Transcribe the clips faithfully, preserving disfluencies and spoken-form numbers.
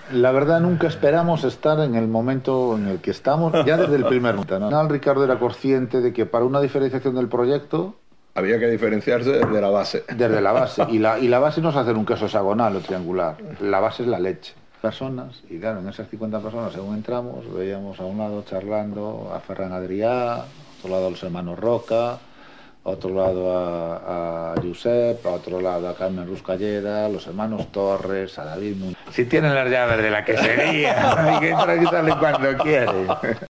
La verdad, nunca esperamos estar en el momento en el que estamos, ya desde el primer momento, ¿no? Ricardo era consciente de que para una diferenciación del proyecto había que diferenciarse desde la base. Desde la base. Y la, y la base no es hacer un queso hexagonal o triangular. La base es la leche. Personas, y claro, en esas cincuenta personas, según entramos, veíamos a un lado charlando a Ferran Adrià, a otro lado a los hermanos Roca, a otro lado a, a Josep, a otro lado a Carmen Ruscalleda, a los hermanos Torres, a David Muñoz. Si tienen las llaves de la quesería, hay que entrar y salen cuando quieren.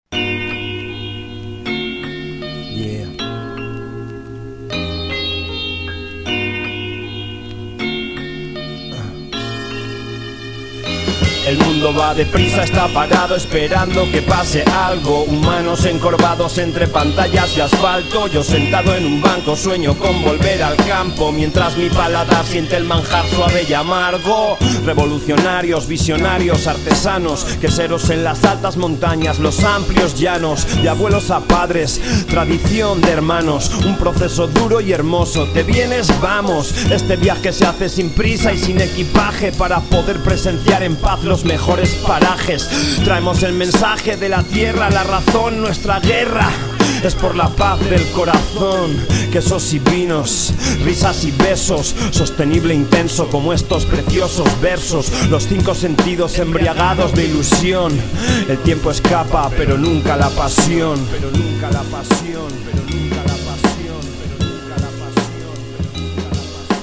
El mundo va deprisa, está parado esperando que pase algo. Humanos encorvados entre pantallas y asfalto. Yo sentado en un banco sueño con volver al campo, mientras mi paladar siente el manjar suave y amargo. Revolucionarios, visionarios, artesanos, queseros en las altas montañas, los amplios llanos, de abuelos a padres, tradición de hermanos. Un proceso duro y hermoso, te vienes, vamos. Este viaje se hace sin prisa y sin equipaje, para poder presenciar en paz los mejores parajes. Traemos el mensaje de la tierra, la razón, nuestra guerra es por la paz del corazón. Quesos y vinos, risas y besos, sostenible e intenso como estos preciosos versos. Los cinco sentidos embriagados de ilusión. El tiempo escapa, pero nunca la pasión. Pero nunca la pasión, pero nunca la pasión, pero nunca la pasión, pero nunca la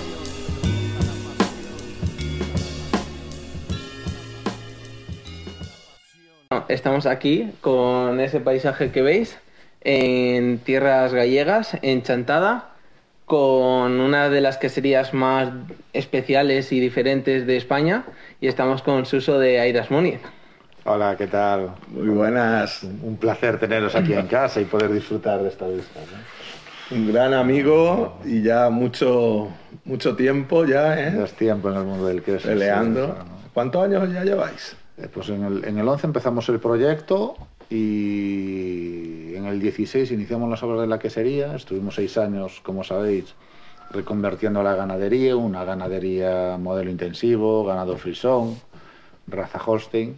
pasión. Estamos aquí con ese paisaje que veis en tierras gallegas, en Chantada, con una de las queserías más especiales y diferentes de España, y estamos con Suso de Airas Muniz. Hola, ¿qué tal? Muy buenas. Un placer teneros aquí en casa y poder disfrutar de esta vista, ¿no? Un gran amigo y ya mucho, mucho tiempo ya, ¿eh? Ya es tiempo en el mundo del queso. Peleando. Sí, o sea, ¿no? ¿Cuántos años ya lleváis? Eh, pues en el, en el once empezamos el proyecto y en el dieciséis iniciamos las obras de la quesería. Estuvimos seis años, como sabéis, reconvirtiendo la ganadería, una ganadería modelo intensivo, ganado frisón, raza Holstein,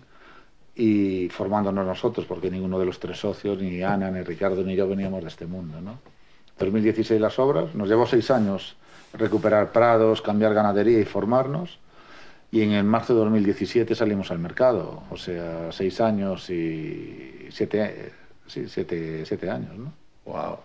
y formándonos nosotros, porque ninguno de los tres socios, ni Ana, ni Ricardo, ni yo veníamos de este mundo, ¿no? dos mil dieciséis las obras, nos llevó seis años recuperar prados, cambiar ganadería y formarnos. Y en el marzo de dos mil diecisiete salimos al mercado, o sea, seis años y siete, sí, siete, siete años, ¿no? Wow.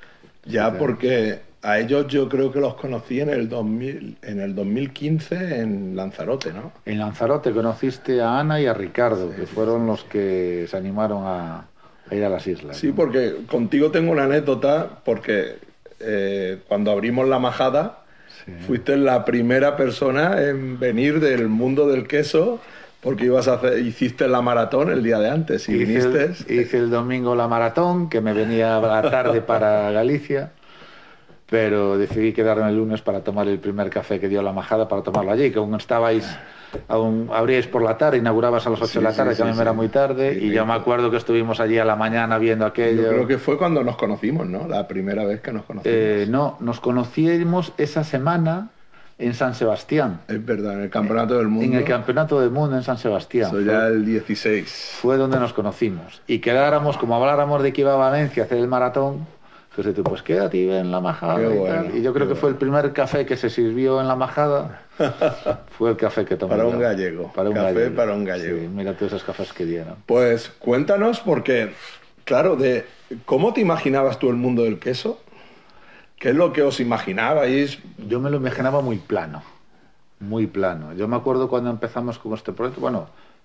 Ya siete porque años. A ellos yo creo que los conocí en el dos mil, en el dos mil quince en Lanzarote, ¿no? En Lanzarote conociste a Ana y a Ricardo, sí, que fueron sí. los que se animaron a, a ir a las islas. Sí, ¿no? Porque contigo tengo una anécdota, porque eh, cuando abrimos la majada, sí. fuiste la primera persona en venir del mundo del queso, porque ibas a hacer, hiciste la maratón el día de antes y hice viniste. El, hice el domingo la maratón, que me venía a la tarde para Galicia, pero decidí quedarme el lunes para tomar el primer café que dio la majada, para tomarlo allí, que aún estabais, aún abríais por la tarde, inaugurabas a las ocho sí, de la tarde, sí, que a mí sí, me era muy tarde, sí, y yo me acuerdo que estuvimos allí a la mañana viendo aquello. Yo creo que fue cuando nos conocimos, ¿no? La primera vez que nos conocimos. Eh, no, nos conocimos esa semana en San Sebastián. Es verdad, en el Campeonato del Mundo. En el Campeonato del Mundo en San Sebastián. Eso ya el dieciséis. Fue donde nos conocimos. Y quedáramos, como habláramos de que iba a Valencia a hacer el maratón, pues tú, pues quédate y ve en la majada. Qué y, bueno, tal. Y yo creo que bueno. fue el primer café que se sirvió en la majada. Fue el café que tomé. Para yo. un gallego. Para un café gallego. para un gallego. Sí, mira todos esos cafés que dieron. Pues cuéntanos, porque, claro, de ¿cómo te imaginabas tú el mundo del queso? ¿Qué es lo que os imaginabais? Yo me lo imaginaba muy plano. Muy plano. Yo me acuerdo cuando empezamos con este proyecto, bueno,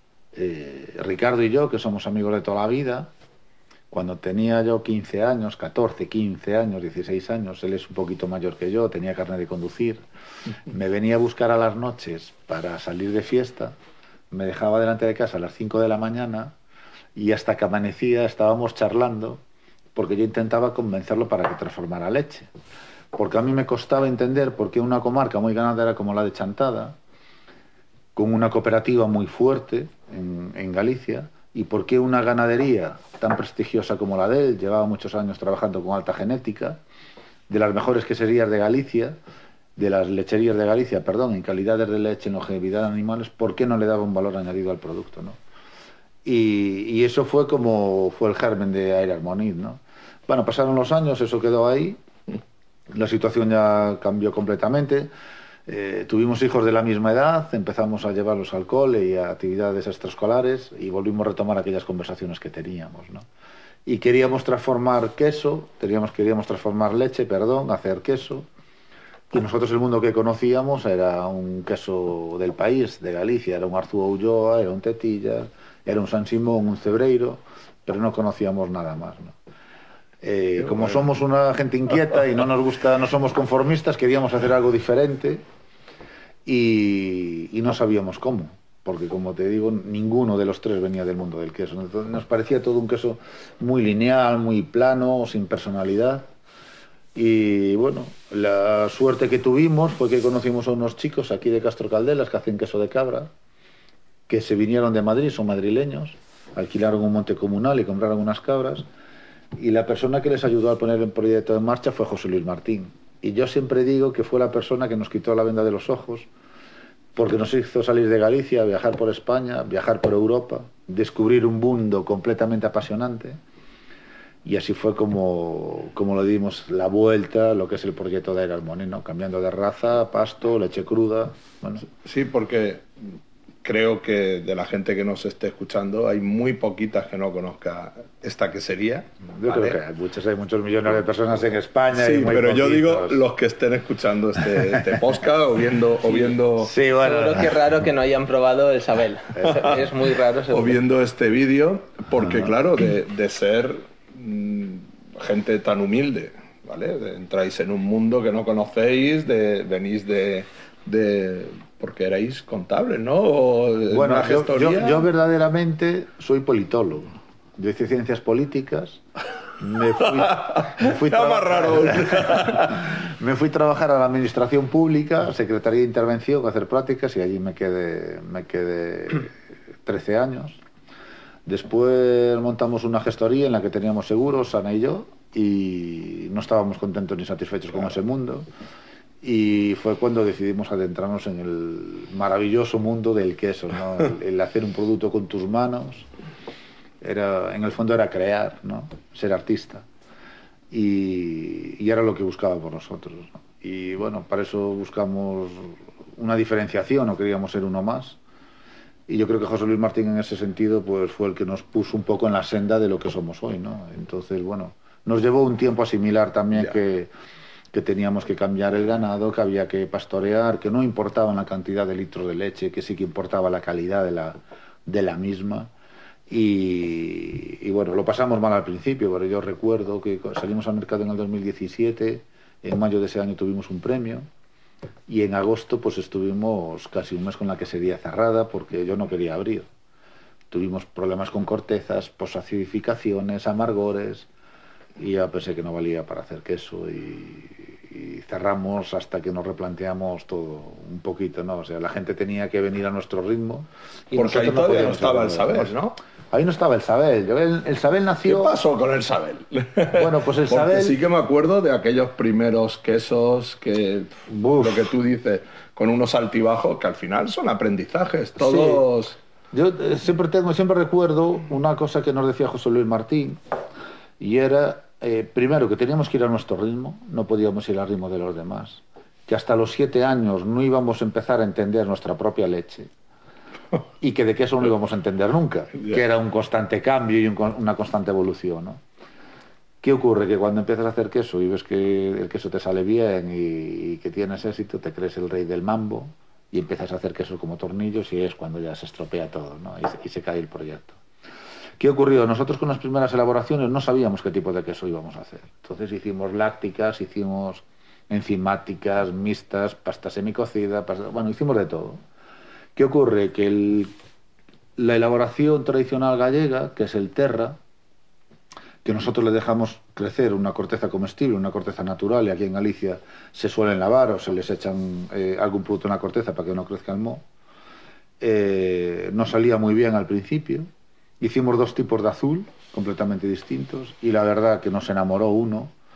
eh, Ricardo y yo, que somos amigos de toda la vida, cuando tenía yo quince años, catorce, quince años, dieciséis años, él es un poquito mayor que yo, tenía carnet de conducir, me venía a buscar a las noches para salir de fiesta, me dejaba delante de casa a las cinco de la mañana y hasta que amanecía estábamos charlando, porque yo intentaba convencerlo para que transformara leche. Porque a mí me costaba entender por qué una comarca muy ganadera como la de Chantada, con una cooperativa muy fuerte en, en Galicia, y por qué una ganadería tan prestigiosa como la de él, llevaba muchos años trabajando con alta genética, de las mejores queserías de Galicia, de las lecherías de Galicia, perdón, en calidades de leche, en longevidad de animales, ¿por qué no le daba un valor añadido al producto, ¿no? Y, y eso fue como fue el germen de Air Harmonit, ¿no? Bueno, pasaron los años, eso quedó ahí, la situación ya cambió completamente, eh, tuvimos hijos de la misma edad, empezamos a llevarlos al cole y a actividades extraescolares y volvimos a retomar aquellas conversaciones que teníamos, ¿no? Y queríamos transformar queso, teníamos, queríamos transformar leche, perdón, hacer queso. Y nosotros el mundo que conocíamos era un queso del país, de Galicia, era un Arzúa Ulloa, era un Tetilla, era un San Simón, un Cebreiro, pero no conocíamos nada más, ¿no? Eh, como somos una gente inquieta y no nos gusta, no somos conformistas, queríamos hacer algo diferente y, y no sabíamos cómo, porque como te digo, ninguno de los tres venía del mundo del queso. Entonces, nos parecía todo un queso muy lineal, muy plano, sin personalidad. Y bueno, la suerte que tuvimos fue que conocimos a unos chicos aquí de Castro Caldelas que hacen queso de cabra, que se vinieron de Madrid, son madrileños, alquilaron un monte comunal y compraron unas cabras, y la persona que les ayudó a poner el proyecto en marcha fue José Luis Martín. Y yo siempre digo que fue la persona que nos quitó la venda de los ojos, porque nos hizo salir de Galicia, viajar por España, viajar por Europa, descubrir un mundo completamente apasionante. Y así fue como, como le dimos la vuelta a lo que es el proyecto de Air Harmonit, ¿no? Cambiando de raza, pasto, leche cruda. Bueno. Sí, porque creo que de la gente que nos esté escuchando hay muy poquitas que no conozca esta quesería. Yo ¿vale? creo que hay muchos, hay muchos millones de personas en España. Sí, y muy pero poquitos. Yo digo los que estén escuchando este, este podcast o viendo... O viendo sí, bueno. Seguro que es raro que no hayan probado el Sabel. Es, es muy raro. Seguro. O viendo este vídeo, porque uh-huh. claro, de, de ser mmm, gente tan humilde, ¿vale? De, entráis en un mundo que no conocéis, de, venís de... de porque erais contables, ¿no? O bueno, una yo, yo, yo verdaderamente soy politólogo. Yo hice ciencias políticas. Me fui, me fui, me fui a trabajar a la administración pública, Secretaría de Intervención, a hacer prácticas, y allí me quedé, me quedé trece años. Después montamos una gestoría en la que teníamos seguros, Ana y yo, y no estábamos contentos ni satisfechos con ese mundo. Y fue cuando decidimos adentrarnos en el maravilloso mundo del queso, ¿no? El, el hacer un producto con tus manos, era, en el fondo era crear, ¿no? Ser artista. Y, y era lo que buscaba por nosotros, ¿no? Y bueno, para eso buscamos una diferenciación, no queríamos ser uno más. Y yo creo que José Luis Martín en ese sentido pues fue el que nos puso un poco en la senda de lo que somos hoy, ¿no? Entonces, bueno, nos llevó un tiempo asimilar también yeah. que... que teníamos que cambiar el ganado, que había que pastorear, que no importaba la cantidad de litros de leche, que sí que importaba la calidad de la, de la misma. Y, y bueno, lo pasamos mal al principio, pero yo recuerdo que salimos al mercado en el dos mil diecisiete, en mayo de ese año tuvimos un premio, y en agosto pues estuvimos casi un mes con la quesería cerrada porque yo no quería abrir. Tuvimos problemas con cortezas, posacidificaciones, amargores, y ya pensé que no valía para hacer queso y, y cerramos hasta que nos replanteamos todo un poquito, ¿no? O sea, la gente tenía que venir a nuestro ritmo. Y porque ahí todavía no, no estaba el Sabel, ¿no? Ahí no estaba el Sabel. Yo, el, el Sabel nació... ¿Qué pasó con el Sabel? Bueno, pues el porque Sabel... sí que me acuerdo de aquellos primeros quesos que, Uf. lo que tú dices, con unos altibajos que al final son aprendizajes, todos... Sí. Yo eh, siempre tengo, siempre recuerdo una cosa que nos decía José Luis Martín, y era, eh, primero, que teníamos que ir a nuestro ritmo, no podíamos ir al ritmo de los demás, que hasta los siete años no íbamos a empezar a entender nuestra propia leche, y que de queso no íbamos a entender nunca, yeah. que era un constante cambio y un, una constante evolución, ¿no? ¿Qué ocurre? Que cuando empiezas a hacer queso y ves que el queso te sale bien y, y que tienes éxito, te crees el rey del mambo y empiezas a hacer queso como tornillos, y es cuando ya se estropea todo, ¿no? y, se, y se cae el proyecto. ¿Qué ocurrió? Nosotros con las primeras elaboraciones no sabíamos qué tipo de queso íbamos a hacer. Entonces hicimos lácticas, hicimos enzimáticas, mixtas, pasta semicocida, pasta... bueno, hicimos de todo. ¿Qué ocurre? Que el, la elaboración tradicional gallega, que es el terra, que nosotros le dejamos crecer una corteza comestible, una corteza natural, y aquí en Galicia se suelen lavar o se les echan eh, algún producto en la corteza para que no crezca el moho, eh, no salía muy bien al principio. Hicimos dos tipos de azul completamente distintos y la verdad que nos enamoró uno,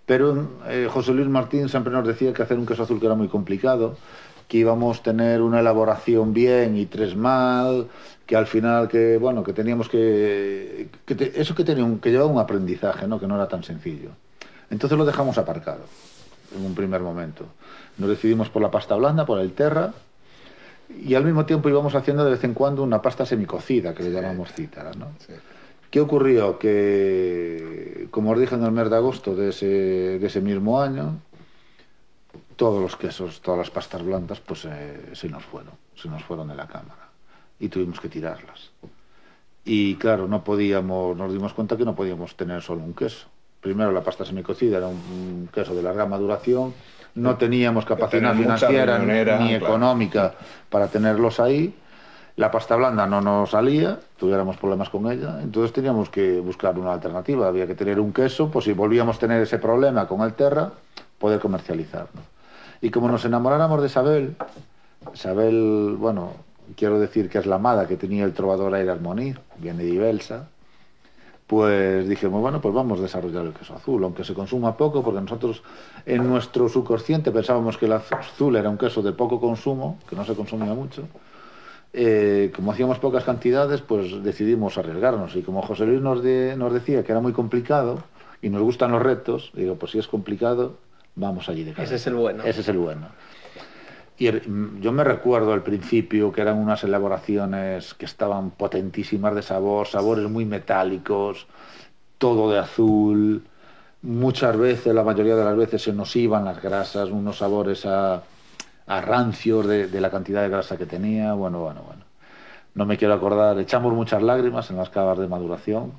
Pero eh, José Luis Martín siempre nos decía que hacer un queso azul que era muy complicado, que íbamos a tener una elaboración bien y tres mal, que al final que bueno que teníamos que, que te, eso que tenía un, que llevaba un aprendizaje, ¿no? Que no era tan sencillo. Entonces lo dejamos aparcado en un primer momento. Nos decidimos por la pasta blanda, por el terra, y al mismo tiempo íbamos haciendo de vez en cuando una pasta semicocida que le llamamos cítara, ¿no? Sí. ¿Qué ocurrió? Que, como os dije, en el mes de agosto de ese, de ese mismo año, todos los quesos, todas las pastas blandas, pues eh, se nos fueron, se nos fueron de la cámara y tuvimos que tirarlas. Y claro, no podíamos, nos dimos cuenta que no podíamos tener solo un queso. Primero, la pasta semicocida era un, un queso de larga maduración, no teníamos capacidad financiera ni económica para tenerlos ahí. La pasta blanda no nos salía, tuviéramos problemas con ella, entonces teníamos que buscar una alternativa. Había que tener un queso, pues si volvíamos a tener ese problema con el terra, poder comercializarlo. Y como nos enamoráramos de Isabel, Isabel, bueno, quiero decir que es la amada que tenía el trovador Aire Armonir, viene de Ibelsa, pues dijimos, bueno, pues vamos a desarrollar el queso azul, aunque se consuma poco, porque nosotros en nuestro subconsciente pensábamos que el azul era un queso de poco consumo, que no se consumía mucho. Eh, como hacíamos pocas cantidades, pues decidimos arriesgarnos, y como José Luis nos, de, nos decía que era muy complicado y nos gustan los retos, digo, pues si es complicado, vamos allí de cabeza. Ese es el bueno. Ese es el bueno. Y yo me recuerdo al principio que eran unas elaboraciones que estaban potentísimas de sabor, sabores muy metálicos, todo de azul. Muchas veces, la mayoría de las veces, se nos iban las grasas, unos sabores a, a rancios de, de la cantidad de grasa que tenía. Bueno, bueno, bueno. No me quiero acordar, echamos muchas lágrimas en las cavas de maduración.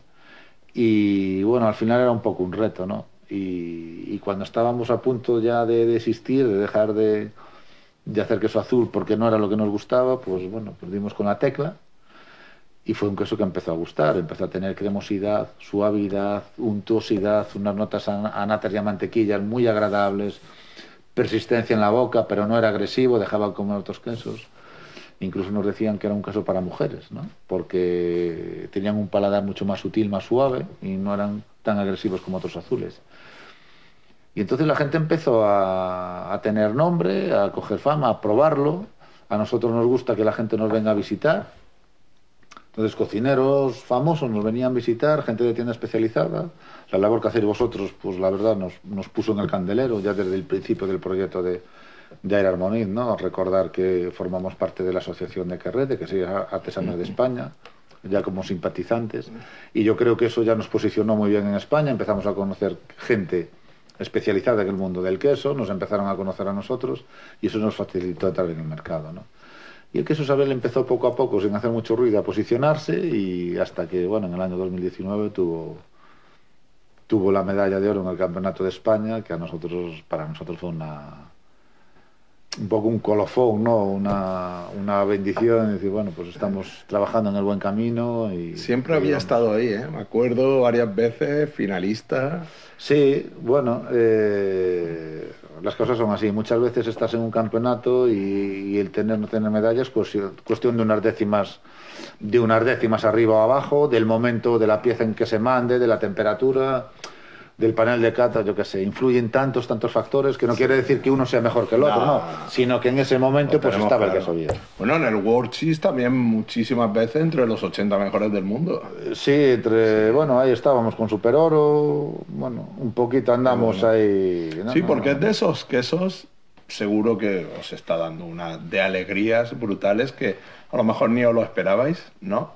Y bueno, al final era un poco un reto, ¿no? Y, y cuando estábamos a punto ya de desistir, de dejar de... de hacer queso azul porque no era lo que nos gustaba, pues bueno, pues dimos con la tecla y fue un queso que empezó a gustar, empezó a tener cremosidad, suavidad, untuosidad, unas notas a natas y a mantequillas muy agradables, persistencia en la boca, pero no era agresivo, dejaba comer otros quesos. Incluso nos decían que era un queso para mujeres, ¿no? Porque tenían un paladar mucho más sutil, más suave y no eran tan agresivos como otros azules. Y entonces la gente empezó a, a tener nombre, a coger fama, a probarlo. A nosotros nos gusta que la gente nos venga a visitar. Entonces cocineros famosos nos venían a visitar, gente de tienda especializada. La labor que hacéis vosotros, pues la verdad nos, nos puso en el candelero ya desde el principio del proyecto de, de Aire Armonir, ¿no? Recordar que formamos parte de la asociación de Carret, de que soy artesanos de España, ya como simpatizantes. Y yo creo que eso ya nos posicionó muy bien en España. Empezamos a conocer gente especializada en el mundo del queso, nos empezaron a conocer a nosotros y eso nos facilitó entrar en el mercado, ¿no? Y el queso Isabel empezó poco a poco, sin hacer mucho ruido, a posicionarse y hasta que, bueno, en el año dos mil diecinueve tuvo, tuvo la medalla de oro en el Campeonato de España, que a nosotros, para nosotros fue una... un poco un colofón, ¿no? Una, una bendición, decir, bueno, pues estamos trabajando en el buen camino y... Siempre y había vamos. estado ahí, ¿eh? Me acuerdo varias veces, finalista... Sí, bueno, eh, las cosas son así. Muchas veces estás en un campeonato y, y el tener no tener medallas, pues cuestión de unas décimas, de unas décimas arriba o abajo, del momento de la pieza en que se mande, de la temperatura, del panel de cata, yo qué sé. Influyen tantos, tantos factores que no quiere decir que uno sea mejor que el otro, no, no sino que en ese momento pues estaba claro. El queso bien. Bueno, en el World Cheese también muchísimas veces entre los ochenta mejores del mundo. Sí, entre, bueno, ahí estábamos con Super Oro, bueno, un poquito andamos bueno. ahí. No, sí, porque no, no. Es de esos quesos, seguro que os está dando una de alegrías brutales que a lo mejor ni os lo esperabais, ¿no?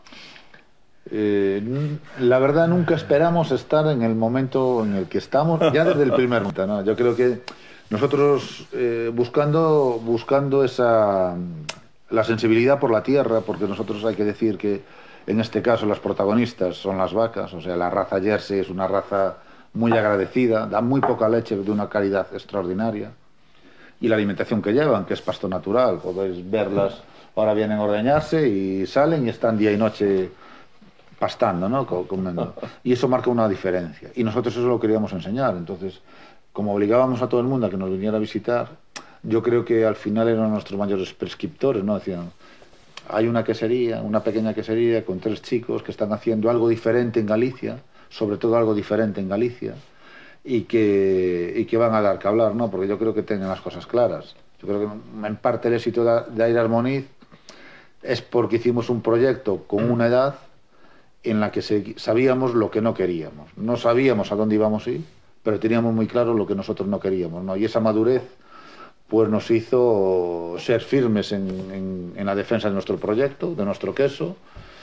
Eh, la verdad nunca esperamos estar en el momento en el que estamos, ya desde el primer momento, ¿no? Yo creo que nosotros eh, buscando, buscando esa, la sensibilidad por la tierra, porque nosotros hay que decir que en este caso las protagonistas son las vacas, o sea, la raza Jersey es una raza muy agradecida, da muy poca leche de una calidad extraordinaria, y la alimentación que llevan, que es pasto natural, podéis verlas, ahora vienen a ordeñarse y salen y están día y noche pastando, ¿no? Comiendo. Y eso marca una diferencia. Y nosotros eso lo queríamos enseñar. Entonces, como obligábamos a todo el mundo a que nos viniera a visitar, yo creo que al final eran nuestros mayores prescriptores, ¿no? Decían, hay una quesería, una pequeña quesería con tres chicos que están haciendo algo diferente en Galicia, sobre todo algo diferente en Galicia, y que, y que van a dar que hablar, ¿no? Porque yo creo que tienen las cosas claras. Yo creo que en parte el éxito de, de Airas Moniz es porque hicimos un proyecto con una edad en la que se, sabíamos lo que no queríamos. No sabíamos a dónde íbamos a ir, pero teníamos muy claro lo que nosotros no queríamos, ¿no? Y esa madurez pues nos hizo ser firmes en, en, en la defensa de nuestro proyecto, de nuestro queso.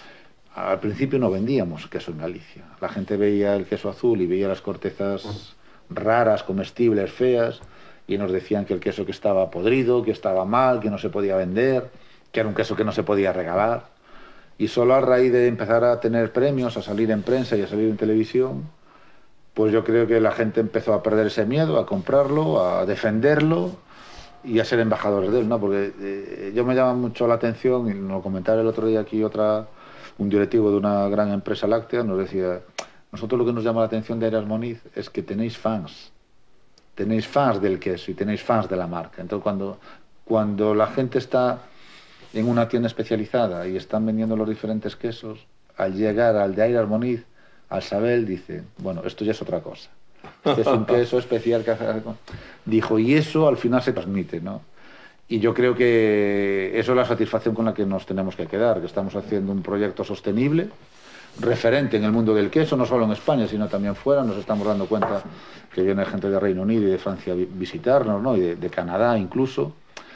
Al principio no vendíamos queso en Galicia. La gente veía el queso azul y veía las cortezas raras, comestibles, feas, y nos decían que el queso que estaba podrido, que estaba mal, que no se podía vender, que era un queso que no se podía regalar. Y solo a raíz de empezar a tener premios, a salir en prensa y a salir en televisión, pues yo creo que la gente empezó a perder ese miedo, a comprarlo, a defenderlo y a ser embajadores de él, ¿no? Porque eh, yo me llama mucho la atención, y nos comentaba el otro día aquí otra, un directivo de una gran empresa láctea, nos decía, nosotros lo que nos llama la atención de Airas Moniz es que tenéis fans, tenéis fans del queso y tenéis fans de la marca. Entonces cuando, cuando la gente está en una tienda especializada y están vendiendo los diferentes quesos, al llegar al de Airas Moniz, al Sabel, dice, bueno, esto ya es otra cosa. Este es un queso especial que hace... Dijo, y eso al final se transmite, ¿no? Y yo creo que eso es la satisfacción con la que nos tenemos que quedar, que estamos haciendo un proyecto sostenible, referente en el mundo del queso, no solo en España, sino también fuera. Nos estamos dando cuenta que viene gente de Reino Unido y de Francia a visitarnos, ¿no? Y de, de Canadá incluso.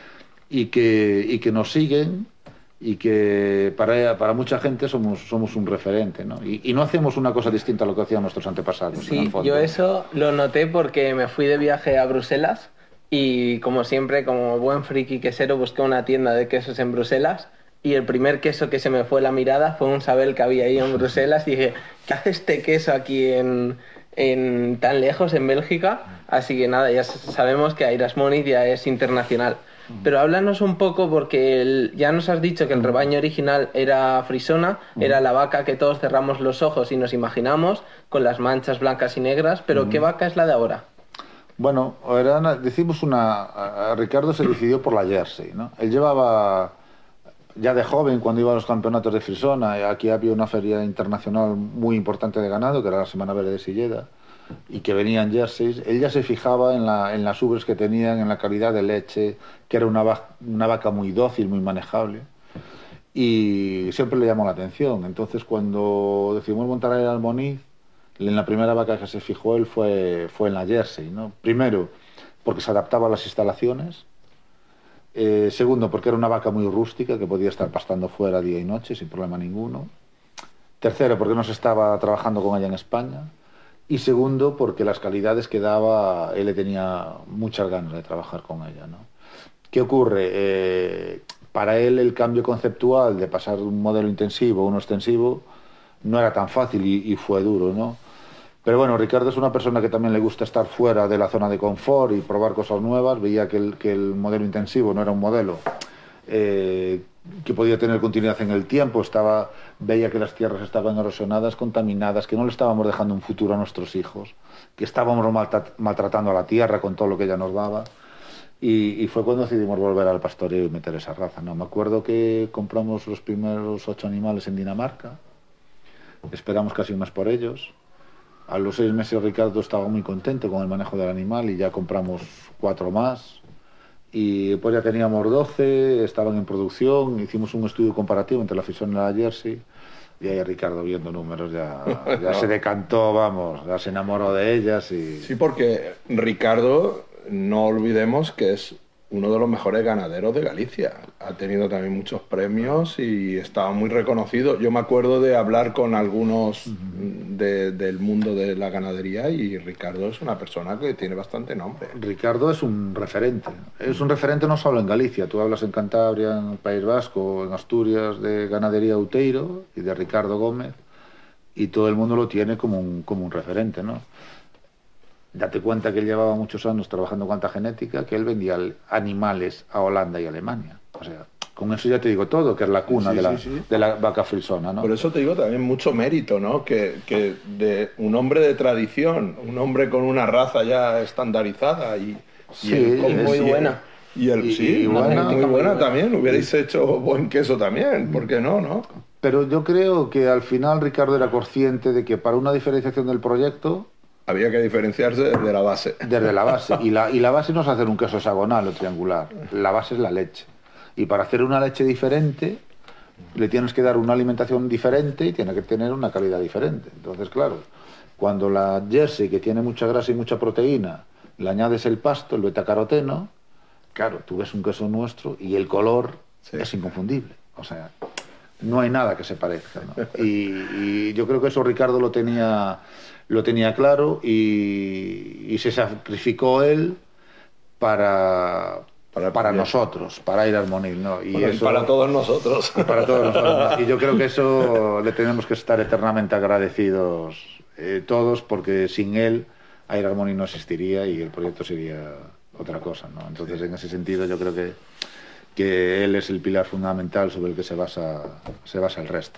Y que, y que nos siguen y que para, para mucha gente somos, somos un referente, ¿no? Y, y no hacemos una cosa distinta a lo que hacían nuestros antepasados. Sí, yo eso lo noté porque me fui de viaje a Bruselas y como siempre, como buen friki quesero, busqué una tienda de quesos en Bruselas y el primer queso que se me fue la mirada fue un Sabel que había ahí en Bruselas y dije, ¿qué hace este queso aquí en, en tan lejos, en Bélgica? Así que nada, ya sabemos que Airas Moniz ya es internacional. Pero háblanos un poco porque el, ya nos has dicho que el rebaño original era frisona, era la vaca que todos cerramos los ojos y nos imaginamos, con las manchas blancas y negras, pero ¿qué vaca es la de ahora? Bueno, era, decimos una... A Ricardo se decidió por la Jersey, ¿no? Él llevaba, ya de joven, cuando iba a los campeonatos de frisona, aquí había una feria internacional muy importante de ganado, que era la Semana Verde de Silleda, y que venían jerseys, él ya se fijaba en, la, en las ubres que tenían, en la calidad de leche, que era una, va, una vaca muy dócil, muy manejable, y siempre le llamó la atención. Entonces cuando decidimos montar a Airas Moniz, en la primera vaca que se fijó él fue, fue en la Jersey, ¿no? Primero, porque se adaptaba a las instalaciones, eh, segundo, porque era una vaca muy rústica, que podía estar pastando fuera día y noche sin problema ninguno, tercero, porque no se estaba trabajando con ella en España, y segundo, porque las calidades que daba, él le tenía muchas ganas de trabajar con ella, ¿no? ¿Qué ocurre? Eh, para él el cambio conceptual de pasar de un modelo intensivo a uno extensivo no era tan fácil y, y fue duro, ¿no? Pero bueno, Ricardo es una persona que también le gusta estar fuera de la zona de confort y probar cosas nuevas. Veía que el, que el modelo intensivo no era un modelo eh, que podía tener continuidad en el tiempo, estaba, veía que las tierras estaban erosionadas, contaminadas, que no le estábamos dejando un futuro a nuestros hijos, que estábamos maltratando a la tierra con todo lo que ella nos daba. Y, y fue cuando decidimos volver al pastoreo y meter esa raza, ¿no? Me acuerdo que compramos los primeros ocho animales en Dinamarca, esperamos casi un mes por ellos. A los seis meses Ricardo estaba muy contento con el manejo del animal y ya compramos cuatro más. Y después ya teníamos doce, estaban en producción, hicimos un estudio comparativo entre la frisona y la Jersey, y ahí Ricardo, viendo números, ya, ya no. se decantó, vamos, ya se enamoró de ellas. Y... Sí, porque Ricardo, no olvidemos que es uno de los mejores ganaderos de Galicia. Ha tenido también muchos premios y estaba muy reconocido. Yo me acuerdo de hablar con algunos uh-huh. de, del mundo de la ganadería y Ricardo es una persona que tiene bastante nombre. Ricardo es un referente. Es un referente no solo en Galicia. Tú hablas en Cantabria, en el País Vasco, en Asturias, de ganadería Outeiro y de Ricardo Gómez, y todo el mundo lo tiene como un, como un referente, ¿no? Date cuenta que él llevaba muchos años trabajando con alta genética, que él vendía animales a Holanda y Alemania. O sea, con eso ya te digo todo, que es la cuna sí, de, la, sí, sí. de la vaca frisona, ¿no? Por eso te digo también mucho mérito, ¿no? Que, que de un hombre de tradición, un hombre con una raza ya estandarizada y, sí, y el, con muy buena. Y el, y, sí, y buena, muy, muy buena también. Hubierais hecho buen queso también, ¿por qué no, no? Pero yo creo que al final Ricardo era consciente de que para una diferenciación del proyecto Había que diferenciarse desde la base. Desde la base. Y la, y la base no es hacer un queso hexagonal o triangular. La base es la leche. Y para hacer una leche diferente, le tienes que dar una alimentación diferente y tiene que tener una calidad diferente. Entonces, claro, cuando la Jersey, que tiene mucha grasa y mucha proteína, le añades el pasto, el betacaroteno, claro, tú ves un queso nuestro y el color sí. es inconfundible. O sea, no hay nada que se parezca, ¿no? Y, y yo creo que eso Ricardo lo tenía, lo tenía claro y, y se sacrificó él para, para, para nosotros, para ir al Monil, ¿no? Y bueno, eso, para todos nosotros. Para todos nosotros. Y yo creo que eso le tenemos que estar eternamente agradecidos eh, todos, porque sin él Air Harmony no existiría y el proyecto sería otra cosa, ¿no? Entonces, sí. en ese sentido, yo creo que que él es el pilar fundamental sobre el que se basa, se basa el resto.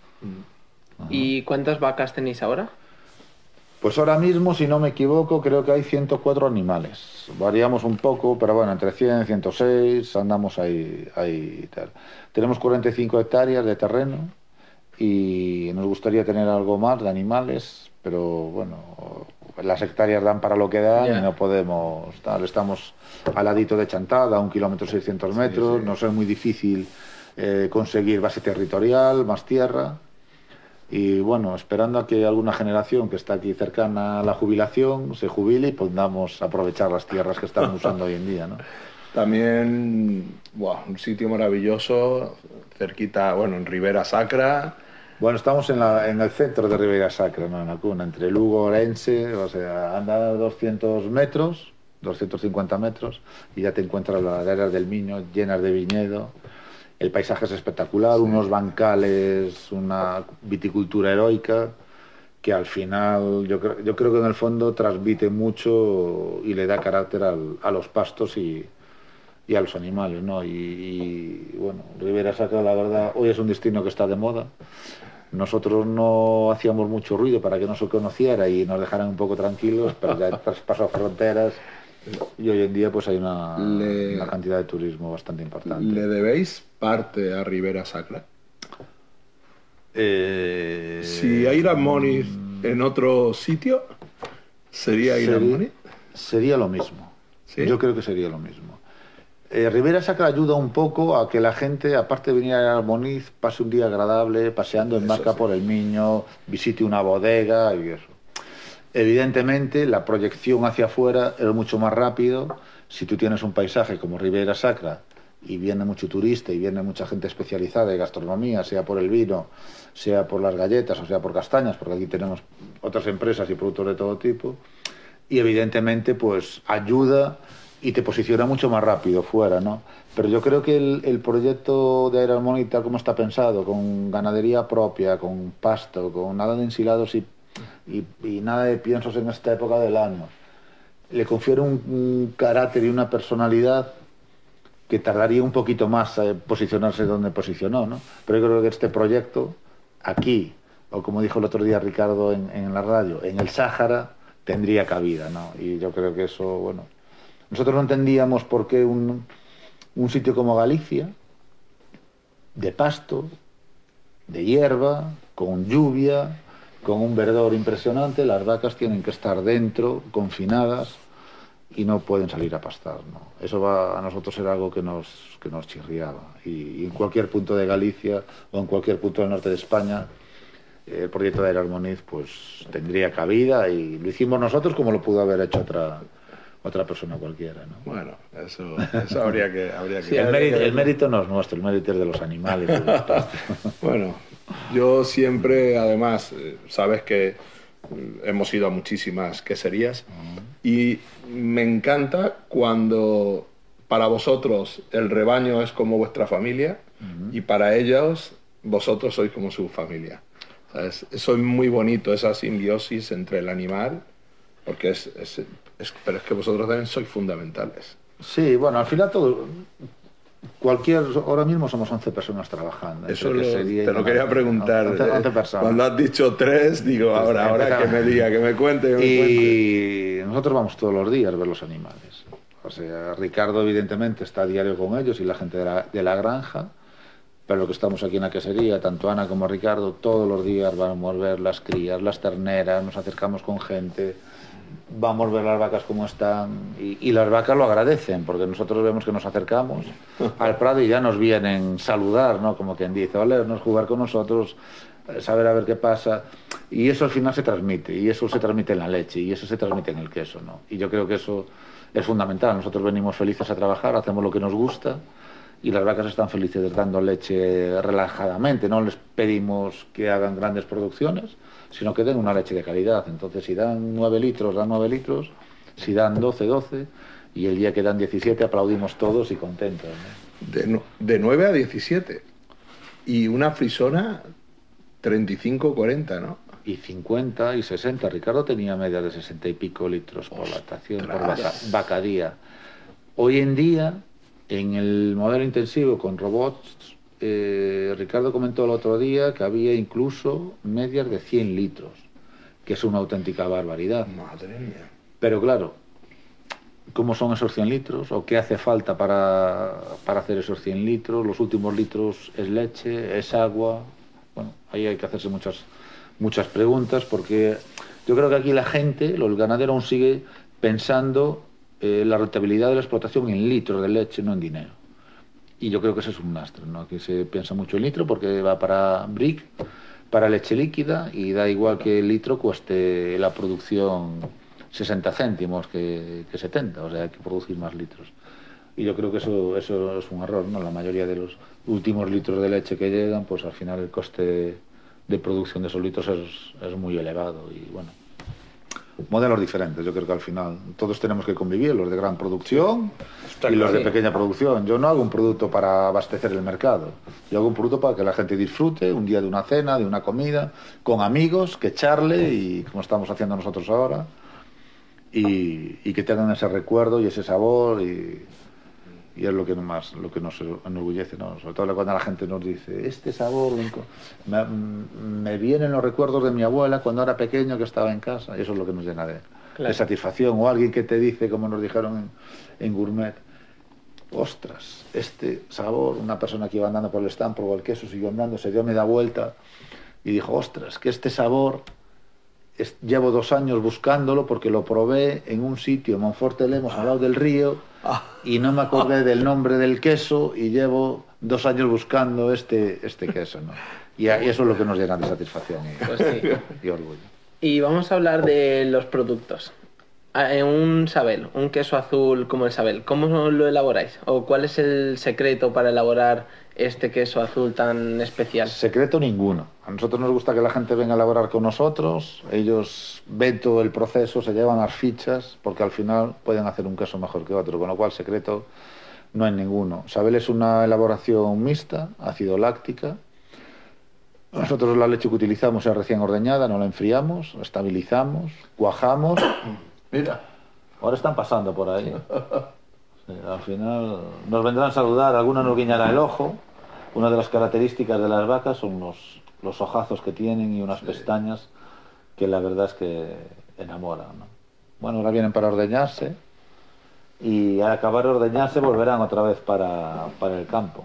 ¿Y cuántas vacas tenéis ahora? Pues ahora mismo, si no me equivoco, creo que hay ciento cuatro animales. Variamos un poco, pero bueno, entre cien y ciento seis andamos ahí, ahí tal. Tenemos cuarenta y cinco hectáreas de terreno y nos gustaría tener algo más de animales, pero bueno, las hectáreas dan para lo que dan yeah. y no podemos tal. Estamos al ladito de Chantada, a un kilómetro seiscientos metros, sí, sí. nos es muy difícil eh, conseguir base territorial, más tierra. Y bueno, esperando a que alguna generación que está aquí cercana a la jubilación se jubile y podamos aprovechar las tierras que estamos usando hoy en día, ¿no? También, wow, un sitio maravilloso, cerquita, bueno, en Ribera Sacra. Bueno, estamos en, la, en el centro de Ribera Sacra, ¿no? En la cuna, entre Lugo, Orense, o sea, anda doscientos metros, doscientos cincuenta metros, y ya te encuentras las laderas del Miño llenas de viñedo. El paisaje es espectacular, sí. unos bancales, una viticultura heroica, que al final yo, creo, yo creo que en el fondo transmite mucho y le da carácter al, a los pastos y, y a los animales, ¿no? Y, y bueno, Ribera Sacra, la verdad, hoy es un destino que está de moda. Nosotros no hacíamos mucho ruido para que no se conociera y nos dejaran un poco tranquilos, pero ya traspasó fronteras y hoy en día pues hay una, le, una cantidad de turismo bastante importante. ¿Le debéis parte a Ribera Sacra? Eh, si Air Harmony en otro sitio, ¿sería Air Harmony? Sería lo mismo. ¿Sí? Yo creo que sería lo mismo. Eh, Ribera Sacra ayuda un poco a que la gente, aparte de venir a Armoniz, pase un día agradable, paseando en barca sí. por el Miño, visite una bodega y eso. Evidentemente, la proyección hacia afuera es mucho más rápido. Si tú tienes un paisaje como Ribera Sacra y viene mucho turista y viene mucha gente especializada en gastronomía, sea por el vino, sea por las galletas o sea por castañas, porque aquí tenemos otras empresas y productos de todo tipo, y evidentemente pues ayuda y te posiciona mucho más rápido fuera, ¿no? Pero yo creo que el, el proyecto de Air Harmony, tal como está pensado, con ganadería propia, con pasto, con nada de ensilados y, y, y nada de piensos en esta época del año, le confiere un, un carácter y una personalidad que tardaría un poquito más en posicionarse donde posicionó, ¿no? Pero yo creo que este proyecto, aquí, o como dijo el otro día Ricardo en, en la radio, en el Sáhara, tendría cabida, ¿no? Y yo creo que eso, bueno... Nosotros no entendíamos por qué un, un sitio como Galicia, de pasto, de hierba, con lluvia, con un verdor impresionante, las vacas tienen que estar dentro, confinadas, y no pueden salir a pastar, ¿no? Eso va, a nosotros era algo que nos, que nos chirriaba. Y, y en cualquier punto de Galicia o en cualquier punto del norte de España, eh, el proyecto de Air Harmony pues, tendría cabida y lo hicimos nosotros como lo pudo haber hecho otra... otra persona cualquiera, ¿no? Bueno, eso, eso habría que... Habría que sí, el, mérito, el mérito no es nuestro, el mérito es de los animales. De los bueno, yo siempre, además, sabes que hemos ido a muchísimas queserías uh-huh. y me encanta cuando para vosotros el rebaño es como vuestra familia uh-huh. y para ellos vosotros sois como su familia. ¿Sabes? Eso es muy bonito, esa simbiosis entre el animal, porque es... es Es, pero es que vosotros también sois fundamentales. Sí, bueno, al final todo, cualquier, ahora mismo somos once personas trabajando. Eso lo, sería te lo quería preguntar. once, once personas. Cuando has dicho tres, digo, pues ahora, ahora que me diga, que me cuente. Que me y cuente. Nosotros vamos todos los días a ver los animales. O sea, Ricardo evidentemente está a diario con ellos y la gente de la, de la granja. pero lo que estamos aquí en la quesería, tanto Ana como Ricardo, todos los días vamos a ver las crías, las terneras, nos acercamos con gente, vamos a ver las vacas cómo están, y, y las vacas lo agradecen, porque nosotros vemos que nos acercamos al prado y ya nos vienen saludar, ¿no? Como quien dice, olernos, jugar con nosotros, saber a ver qué pasa, y eso al final se transmite, y eso se transmite en la leche, y eso se transmite en el queso, ¿no? Y yo creo que eso es fundamental. Nosotros venimos felices a trabajar, hacemos lo que nos gusta, y las vacas están felices dando leche relajadamente. No les pedimos que hagan grandes producciones, sino que den una leche de calidad. Entonces, si dan nueve litros, dan nueve litros, si dan doce, doce, y el día que dan diecisiete aplaudimos todos y contentos, ¿no? De, no, de nueve a diecisiete. Y una frisona treinta y cinco, cuarenta, ¿no? Y cincuenta y sesenta. Ricardo tenía media de sesenta y pico litros por lactación, por vaca, vaca día. Hoy en día, en el modelo intensivo con robots, eh, Ricardo comentó el otro día que había incluso medias de cien litros, que es una auténtica barbaridad. Madre mía. Pero claro, ¿cómo son esos cien litros? ¿O qué hace falta para, para hacer esos cien litros? Los últimos litros es leche, es agua. Bueno, ahí hay que hacerse muchas, muchas preguntas, porque yo creo que aquí la gente, el ganadero aún sigue pensando eh, la rentabilidad de la explotación en litros de leche, no en dinero. Y yo creo que ese es un lastre, ¿no? Aquí se piensa mucho en litro porque va para brick, para leche líquida, y da igual que el litro cueste la producción sesenta céntimos que, que setenta, o sea, hay que producir más litros. Y yo creo que eso, eso es un error, ¿no? La mayoría de los últimos litros de leche que llegan, pues al final el coste de producción de esos litros es, es muy elevado. Y bueno, modelos diferentes. Yo creo que al final todos tenemos que convivir, los de gran producción y los de pequeña producción. Yo no hago un producto para abastecer el mercado. Yo hago un producto para que la gente disfrute un día de una cena, de una comida, con amigos, que charle, y como estamos haciendo nosotros ahora, y, y que tengan ese recuerdo y ese sabor, y, y es lo que más lo que nos enorgullece, ¿no? Sobre todo cuando la gente nos dice, este sabor me, me vienen los recuerdos de mi abuela cuando era pequeño, que estaba en casa, y eso es lo que nos llena de, claro, de satisfacción. O alguien que te dice, como nos dijeron en, en Gourmet, ostras, este sabor, una persona que iba andando por el stand, probó el queso, siguió andando, se dio media vuelta y dijo, ostras, que este sabor es, llevo dos años buscándolo porque lo probé en un sitio, en Monforte de Lemos, al lado del río, y no me acordé del nombre del queso y llevo dos años buscando este, este queso, ¿no? Y, y eso es lo que nos llena de satisfacción y, pues sí, y orgullo. Y vamos a hablar de los productos. Un Sabel, un queso azul como el Sabel, ¿cómo lo elaboráis? ¿O cuál es el secreto para elaborar este queso azul tan especial? Secreto ninguno. A nosotros nos gusta que la gente venga a elaborar con nosotros, ellos ven todo el proceso, se llevan las fichas, porque al final pueden hacer un queso mejor que otro, con lo cual secreto no hay ninguno. Sabel es una elaboración mixta, ácido láctica. Nosotros la leche que utilizamos es recién ordeñada, no la enfriamos, la estabilizamos, cuajamos. Mira, ahora están pasando por ahí. Sí, al final nos vendrán a saludar, algunos nos guiñarán el ojo. Una de las características de las vacas son los, los ojazos que tienen y unas pestañas que la verdad es que enamoran, ¿no? Bueno, ahora vienen para ordeñarse y al acabar de ordeñarse volverán otra vez para, para el campo.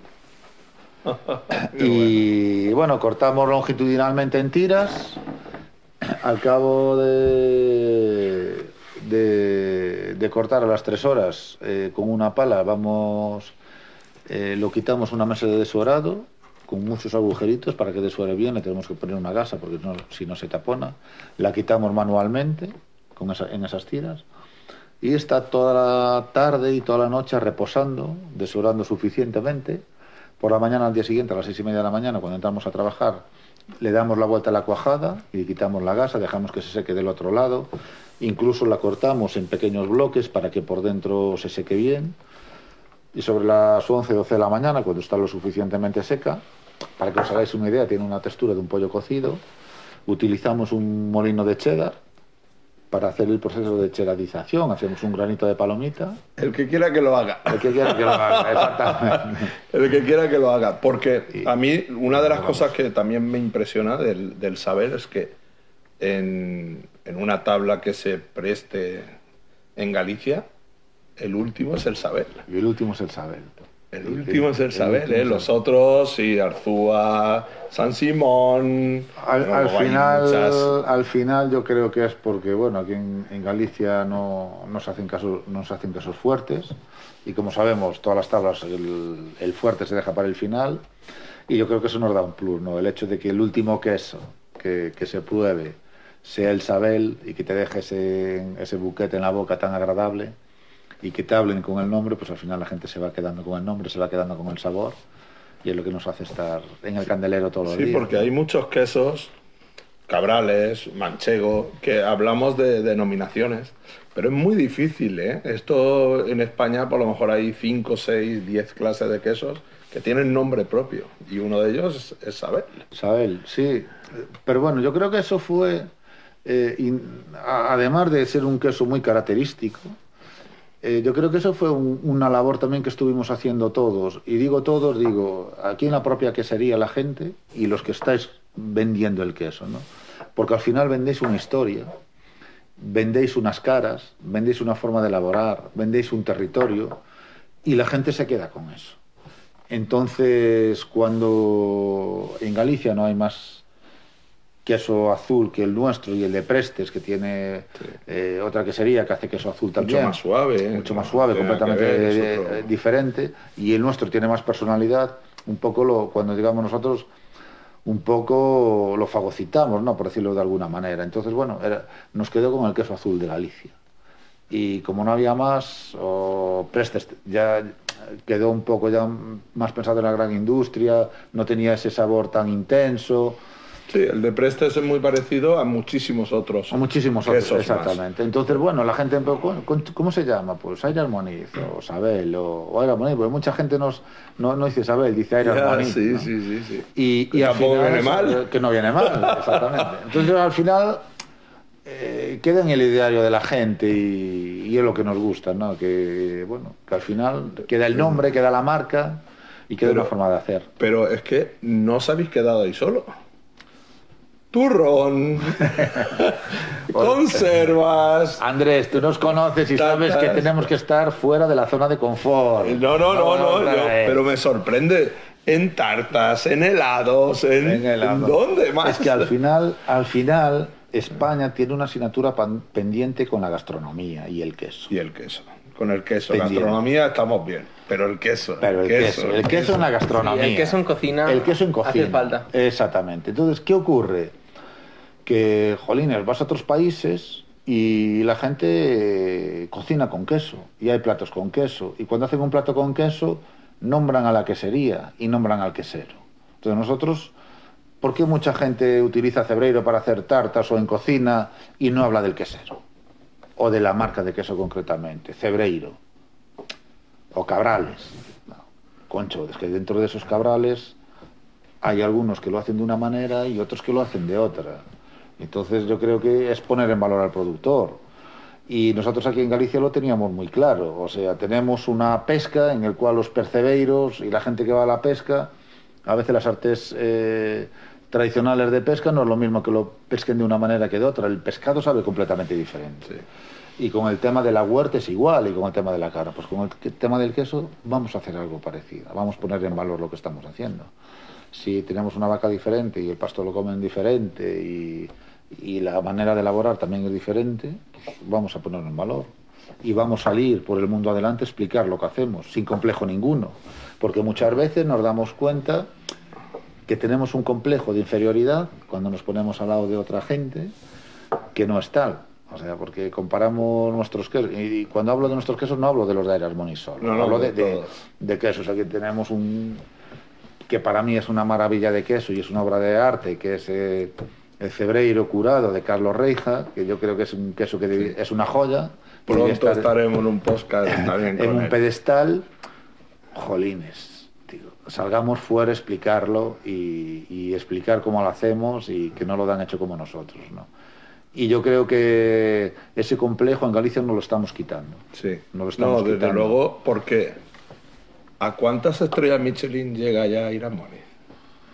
Y bueno. bueno, cortamos longitudinalmente en tiras. Al cabo de, de, de cortar a las tres horas eh, con una pala, vamos, eh, lo quitamos una mesa de desuerado con muchos agujeritos para que desuere bien. Le tenemos que poner una gasa porque no, si no se tapona. La quitamos manualmente con esa, en esas tiras y está toda la tarde y toda la noche reposando, desuerando suficientemente. Por la mañana, al día siguiente, a las seis y media de la mañana, cuando entramos a trabajar, le damos la vuelta a la cuajada y quitamos la gasa, dejamos que se seque del otro lado, incluso la cortamos en pequeños bloques para que por dentro se seque bien, y sobre las once, doce de la mañana, cuando está lo suficientemente seca, para que os hagáis una idea, tiene una textura de un pollo cocido, utilizamos un molino de cheddar para hacer el proceso de cheddarización. Hacemos un granito de palomita. El que quiera que lo haga. El que quiera que lo haga, exactamente. El que quiera que lo haga. Porque a mí una de las cosas que también me impresiona del, del saber es que en, en una tabla que se preste en Galicia, el último es el saber. Y el último es el saber. El último es el Sabel, ¿eh? Los otros, sí, Arzúa, San Simón... Al, bueno, al hay final, muchas. al final yo creo que es porque, bueno, aquí en, en Galicia no, no, se hacen casos, no se hacen casos fuertes, y como sabemos, todas las tablas, el, el fuerte se deja para el final, y yo creo que eso nos da un plus, ¿no? El hecho de que el último queso que, que se pruebe sea el Sabel y que te deje ese, ese buquete en la boca tan agradable, y que te hablen con el nombre, pues al final la gente se va quedando con el nombre, se va quedando con el sabor, y es lo que nos hace estar en el candelero todos los Sí, días. porque hay muchos quesos, cabrales, manchego, que hablamos de denominaciones, pero es muy difícil, ¿eh? Esto en España, por lo mejor hay cinco, seis, diez clases de quesos que tienen nombre propio, y uno de ellos es, es Sabel. Sabel, sí, pero bueno, yo creo que eso fue, eh, in- a- además de ser un queso muy característico, Eh, yo creo que eso fue un- una labor también que estuvimos haciendo todos. Y digo todos, digo, aquí en la propia quesería la gente y los que estáis vendiendo el queso, ¿no? Porque al final vendéis una historia, vendéis unas caras, vendéis una forma de elaborar, vendéis un territorio y la gente se queda con eso. Entonces, cuando en Galicia no hay más queso azul que el nuestro y el de Prestes, que tiene Sí. eh, otra quesería que hace queso azul también. Mucho más suave, ¿eh? Mucho más No suave, tiene nada completamente que ver, es eh, otro- eh, diferente. Y el nuestro tiene más personalidad. Un poco lo, cuando digamos nosotros, un poco lo fagocitamos, ¿no? Por decirlo de alguna manera. Entonces, bueno, era- nos quedó con el queso azul de Galicia. Y como no había más, o Prestes ya quedó un poco ya más pensado en la gran industria, no tenía ese sabor tan intenso. Sí, el de Prestes es muy parecido a muchísimos otros. O muchísimos otros, quesos exactamente. Entonces, bueno, la gente empezó, ¿cómo, cómo se llama? Pues Aire Armoniz, o Sabel, o, o Aire Armoniz, porque mucha gente nos, no, no dice Sabel, dice Aire más. Ya, Armoniz. sí, ¿no? sí, sí, sí. Y, Que y al tampoco final, viene mal. Que no viene mal, exactamente. Entonces, al final, eh, queda en el ideario de la gente y, y es lo que nos gusta, ¿no? Que, bueno, que al final queda el nombre, queda la marca y queda Pero- una forma de hacer. Pero es que no os habéis quedado ahí solo. Turrón, conservas. Andrés, tú nos conoces y sabes que Tartas. tenemos que estar fuera de la zona de confort. No, no, no, no, otra yo- vez. pero me sorprende. En tartas, en helados, en, En helado. ¿en dónde más? Es que al final, al final, España tiene una asignatura pan- pendiente con la gastronomía y el queso. Y el queso. Con el queso, Pendiente. gastronomía estamos bien. Pero el queso. Pero el queso, el queso en la gastronomía. Sí, el queso en cocina El queso en cocina. hace falta. Exactamente. Entonces, ¿qué ocurre? Que, jolines, vas a otros países y la gente eh, cocina con queso. Y hay platos con queso. Y cuando hacen un plato con queso, nombran a la quesería y nombran al quesero. Entonces nosotros, ¿por qué mucha gente utiliza cebreiro para hacer tartas o en cocina y no habla del quesero? O de la marca de queso concretamente, cebreiro. O cabrales. No, concho, es que dentro de esos cabrales hay algunos que lo hacen de una manera y otros que lo hacen de otra. Entonces yo creo que es poner en valor al productor. Y nosotros aquí en Galicia lo teníamos muy claro. O sea, tenemos una pesca en el cual los percebeiros y la gente que va a la pesca, a veces las artes eh, tradicionales de pesca no es lo mismo que lo pesquen de una manera que de otra. El pescado sabe completamente diferente. Sí. Y con el tema de la huerta es igual, y con el tema de la cara. Pues con el que- tema del queso vamos a hacer algo parecido. Vamos a poner en valor lo que estamos haciendo. Si tenemos una vaca diferente y el pasto lo comen diferente y, y la manera de elaborar también es diferente, pues vamos a ponerlo en valor. Y vamos a salir por el mundo adelante a explicar lo que hacemos, sin complejo ninguno. Porque muchas veces nos damos cuenta que tenemos un complejo de inferioridad cuando nos ponemos al lado de otra gente que no es tal. O sea, porque comparamos nuestros quesos, y cuando hablo de nuestros quesos no hablo de los de Aire Armoniz solo, No, no, hablo de de, de, todos. de quesos. Aquí tenemos un que para mí es una maravilla de queso y es una obra de arte, que es eh, el cebreiro curado de Carlos Reija, que yo creo que es un queso que debi- es una joya. que debe Pronto estar estaremos en un podcast también en con un él. pedestal. Jolines, digo, salgamos fuera a explicarlo y, y explicar cómo lo hacemos y que no lo dan hecho como nosotros, ¿no? Y yo creo que ese complejo en Galicia no lo estamos quitando. Sí. No lo estamos desde quitando. luego, porque ¿a cuántas estrellas Michelin llega ya Aire Armoniz?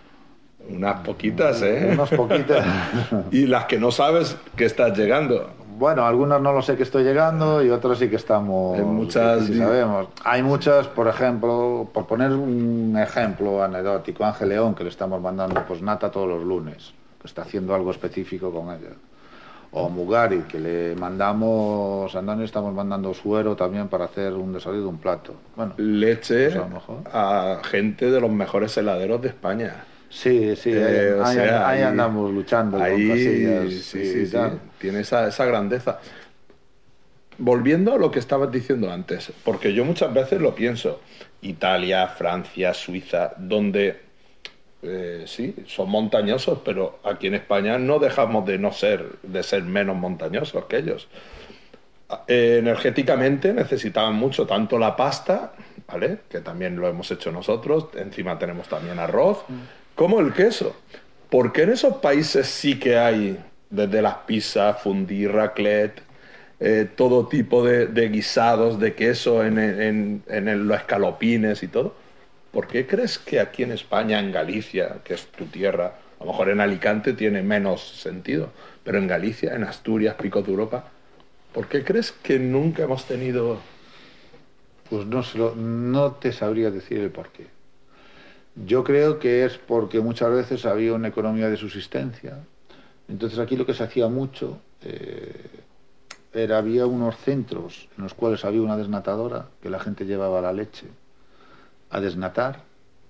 Unas poquitas, ¿eh? Unas poquitas. Y las que no sabes que estás llegando. Bueno, algunas no lo sé que estoy llegando y otras sí que estamos... Hay muchas... Sí sabemos. Hay muchas, por ejemplo, por poner un ejemplo anecdótico, Ángel León, que le estamos mandando pues nata todos los lunes, que está haciendo algo específico con ella. O Mugari, que le mandamos, a Andoni estamos mandando suero también para hacer un desayuno de un plato. Bueno, leche pues a, lo mejor. a gente de los mejores heladeros de España. Sí, sí, Eh, ahí, o ahí- sea, ahí ahí- andamos luchando Ahí, con cosillas. sí, y sí, sí, tal. tiene esa, esa grandeza. Volviendo a lo que estabas diciendo antes, porque yo muchas veces lo pienso, Italia, Francia, Suiza, donde eh, sí, son montañosos, pero aquí en España no dejamos de no ser, de ser menos montañosos que ellos. Eh, energéticamente necesitaban mucho tanto la pasta, ¿vale? Que también lo hemos hecho nosotros, encima tenemos también arroz, como el queso. ¿Por qué en esos países sí que hay, desde las pizzas, fondue, raclette, eh, todo tipo de, de guisados de queso en, en, en el- los escalopines y todo? ¿Por qué crees que aquí en España, en Galicia, que es tu tierra, a lo mejor en Alicante tiene menos sentido, pero en Galicia, en Asturias, Pico de Europa, ¿por qué crees que nunca hemos tenido... Pues no, se lo- no te sabría decir el porqué. Yo creo que es porque muchas veces había una economía de subsistencia. Entonces aquí lo que se hacía mucho eh, era, había unos centros en los cuales había una desnatadora que la gente llevaba la leche a desnatar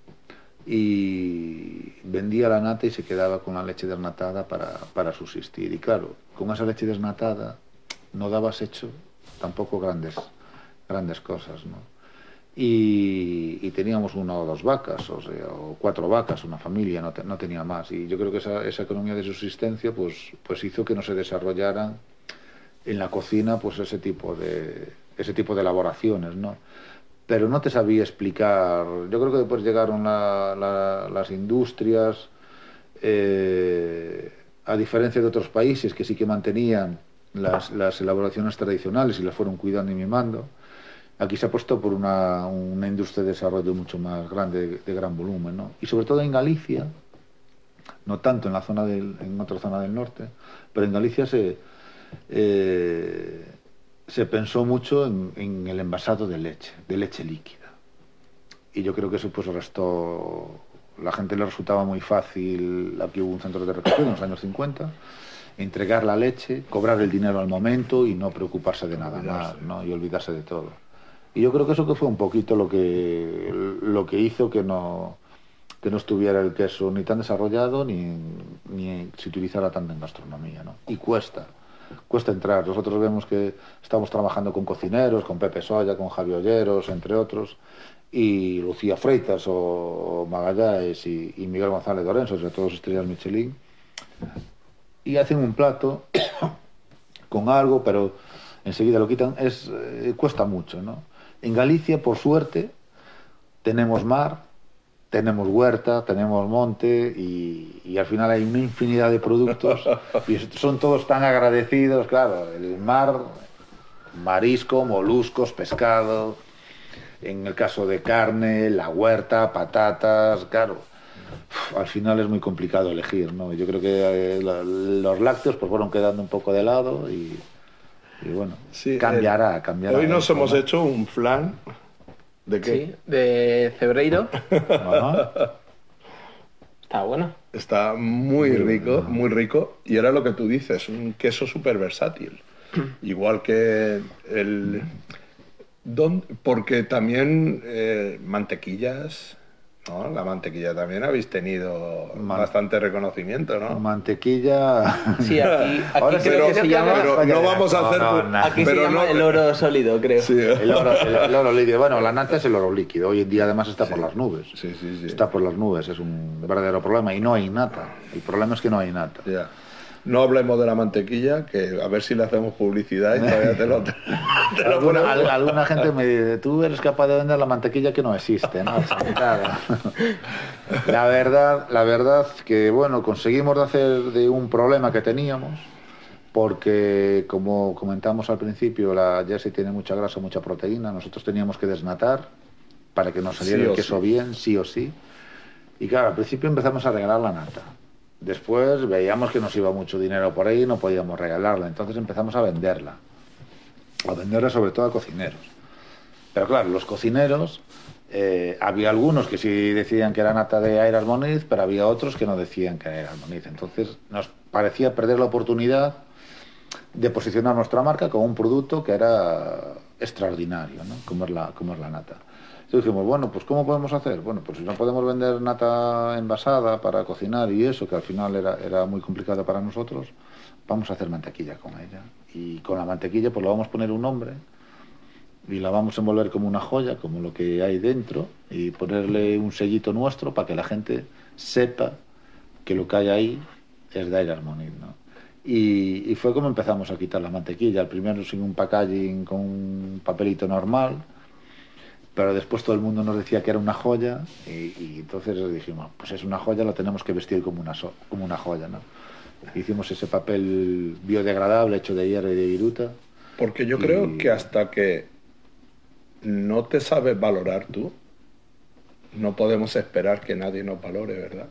y vendía la nata y se quedaba con la leche desnatada para, para subsistir. Y claro, con esa leche desnatada no dabas hecho tampoco grandes, grandes cosas, ¿no? Y, y teníamos una o dos vacas, o sea, o cuatro vacas, una familia, no, te- no tenía más. Y yo creo que esa, esa economía de subsistencia pues, pues hizo que no se desarrollaran en la cocina pues ese tipo de, ese tipo de elaboraciones, ¿no? Pero no te sabía explicar. Yo creo que después llegaron la- la- las industrias, eh, a diferencia de otros países que sí que mantenían las, las elaboraciones tradicionales y las fueron cuidando y mimando. Aquí se ha puesto por una, una industria de desarrollo mucho más grande, de, de gran volumen, ¿no? Y sobre todo en Galicia, no tanto en la zona del, en otra zona del norte, pero en Galicia se, eh, se pensó mucho en, en el envasado de leche, de leche líquida. Y yo creo que eso pues restó, la gente le resultaba muy fácil, aquí hubo un centro de recogida en los años cincuenta, entregar la leche, cobrar el dinero al momento y no preocuparse de nada más, ¿no? Y olvidarse de todo. Y yo creo que eso que fue un poquito lo que, lo que hizo que no, que no estuviera el queso ni tan desarrollado ni, ni se utilizara tanto en gastronomía, ¿no? Y cuesta, cuesta entrar. Nosotros vemos que estamos trabajando con cocineros, con Pepe Soya, con Javi Olleros, entre otros, y Lucía Freitas o Magallanes y, y Miguel González Lorenzo, sobre todo estrellas Michelin, y hacen un plato con algo, pero enseguida lo quitan. Es, eh, cuesta mucho, ¿no? En Galicia, por suerte, tenemos mar, tenemos huerta, tenemos monte y, y al final hay una infinidad de productos y son todos tan agradecidos, claro, el mar, marisco, moluscos, pescado, en el caso de carne, la huerta, patatas, claro. Al final es muy complicado elegir, ¿no? Yo creo que eh, la- los lácteos pues fueron quedando un poco de lado y, y bueno, Sí, cambiará, eh, cambiará. Hoy nos esto, hemos ¿no? hecho un flan. ¿De qué? Sí, de cebreiro. Ajá. Está bueno. Está muy rico, muy rico. Y era lo que tú dices, un queso súper versátil. Igual que el... ¿Dónde? Porque también eh, mantequillas, ¿no? La mantequilla también habéis tenido Man- bastante reconocimiento, ¿no? Mantequilla. Sí, aquí, aquí Ahora creo sí, que se yo llama... Pero no vamos a No, hacer... no, no. Aquí pero se llama no- el oro sólido, creo. Sí. El oro, el, el oro líquido. Bueno, la nata es el oro líquido. Hoy en día además está por las nubes. Sí, sí, sí. Está por las nubes, es un verdadero problema. Y no hay nata. El problema es que no hay nata. Ya. No hablemos de la mantequilla, que a ver si le hacemos publicidad y todavía te lo, te lo Alguna, ponemos. al- alguna gente me dice, tú eres capaz de vender la mantequilla que no existe, ¿no? Claro. La verdad, la verdad que, bueno, conseguimos de hacer de un problema que teníamos, porque, como comentamos al principio, la jersey tiene mucha grasa, mucha proteína, nosotros teníamos que desnatar para que nos saliera Sí el o queso sí. bien, sí o sí. Y claro, al principio empezamos a regalar la nata. Después veíamos que nos iba mucho dinero por ahí y no podíamos regalarla. Entonces empezamos a venderla. A venderla sobre todo a cocineros. Pero claro, los cocineros, eh, había algunos que sí decían que era nata de Aire Armoniz, pero había otros que no decían que era Aire Armoniz. Entonces nos parecía perder la oportunidad de posicionar nuestra marca como un producto que era extraordinario, ¿no? Como es la, como es la nata. Entonces dijimos, bueno, pues ¿cómo podemos hacer? Bueno, pues si no podemos vender nata envasada para cocinar y eso, que al final era, era muy complicado para nosotros, vamos a hacer mantequilla con ella. Y con la mantequilla pues le vamos a poner un nombre y la vamos a envolver como una joya, como lo que hay dentro, y ponerle un sellito nuestro para que la gente sepa que lo que hay ahí es de Aire Armoniz, ¿no? Y, y fue como empezamos a quitar la mantequilla, al primero sin un packaging con un papelito normal, pero después todo el mundo nos decía que era una joya y, y entonces dijimos, pues es una joya, lo tenemos que vestir como una, so, como una joya, ¿no? Hicimos ese papel biodegradable hecho de hierro y de viruta. Porque yo y... creo que hasta que no te sabes valorar tú, no podemos esperar que nadie nos valore, ¿verdad?